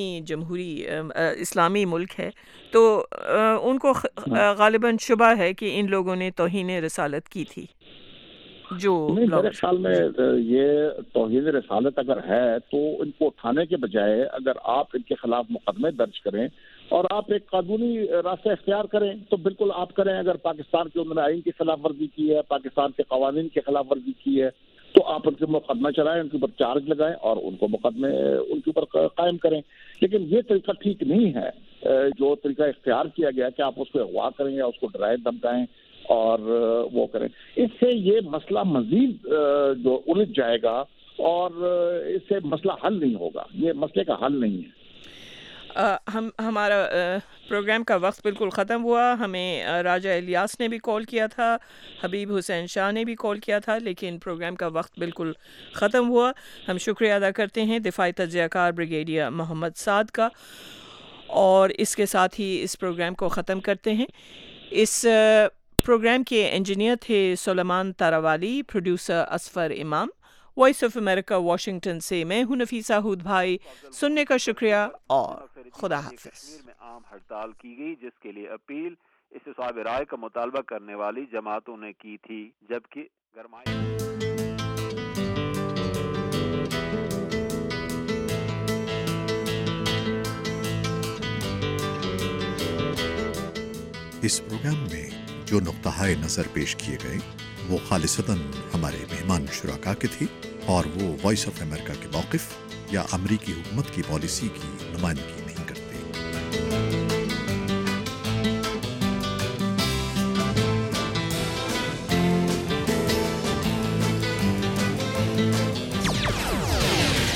اسلامی ملک ہے، تو ان کو غالباً شبہ ہے کہ ان لوگوں نے توہین رسالت کی تھی. جو میرے خیال میں یہ توہین رسالت اگر ہے تو ان کو اٹھانے کے بجائے اگر آپ ان کے خلاف مقدمے درج کریں اور آپ ایک قانونی راستہ اختیار کریں تو بالکل آپ کریں. اگر پاکستان کے انہوں نے آئین کی خلاف ورزی کی ہے، پاکستان کے قوانین کی خلاف ورزی کی ہے تو آپ ان کے مقدمہ چلائیں، ان کے اوپر چارج لگائیں اور ان کو مقدمے ان کے اوپر قائم کریں. لیکن یہ طریقہ ٹھیک نہیں ہے جو طریقہ اختیار کیا گیا کہ آپ اس کو اغوا کریں یا اس کو ڈرائیں دھمکائیں اور وہ کریں. اس سے یہ مسئلہ مزید جو الجھ جائے گا اور اس سے مسئلہ حل نہیں ہوگا. یہ مسئلے کا حل نہیں ہے. ہمارا پروگرام کا وقت بالکل ختم ہوا. ہمیں راجہ الیاس نے بھی کال کیا تھا, حبیب حسین شاہ نے بھی کال کیا تھا, لیکن پروگرام کا وقت بالکل ختم ہوا. ہم شکریہ ادا کرتے ہیں دفاعی تجزیہ کار بریگیڈیئر محمد سعد کا, اور اس کے ساتھ ہی اس پروگرام کو ختم کرتے ہیں. اس پروگرام کے انجینئر تھے سلیمان تاراوالی, پروڈیوسر اسفر امام. وائس آف امریکہ واشنگٹن سے میں ہوں نفیسہ ہود بھائی. سننے کا شکریہ اور خدا حافظ. کشمیر میں عام ہڑتال کی گئی جس کے لیے اپیل استصواب رائے کا مطالبہ کرنے والی جماعتوں نے کی تھی, جبکہ اس پروگرام میں جو نقطہ نظر پیش کیے گئے وہ خالصتاً ہمارے مہمان شرکا کے تھے, اور وہ وائس آف امریکہ کے موقف یا امریکی حکومت کی پالیسی کی نمائندگی نہیں کرتے.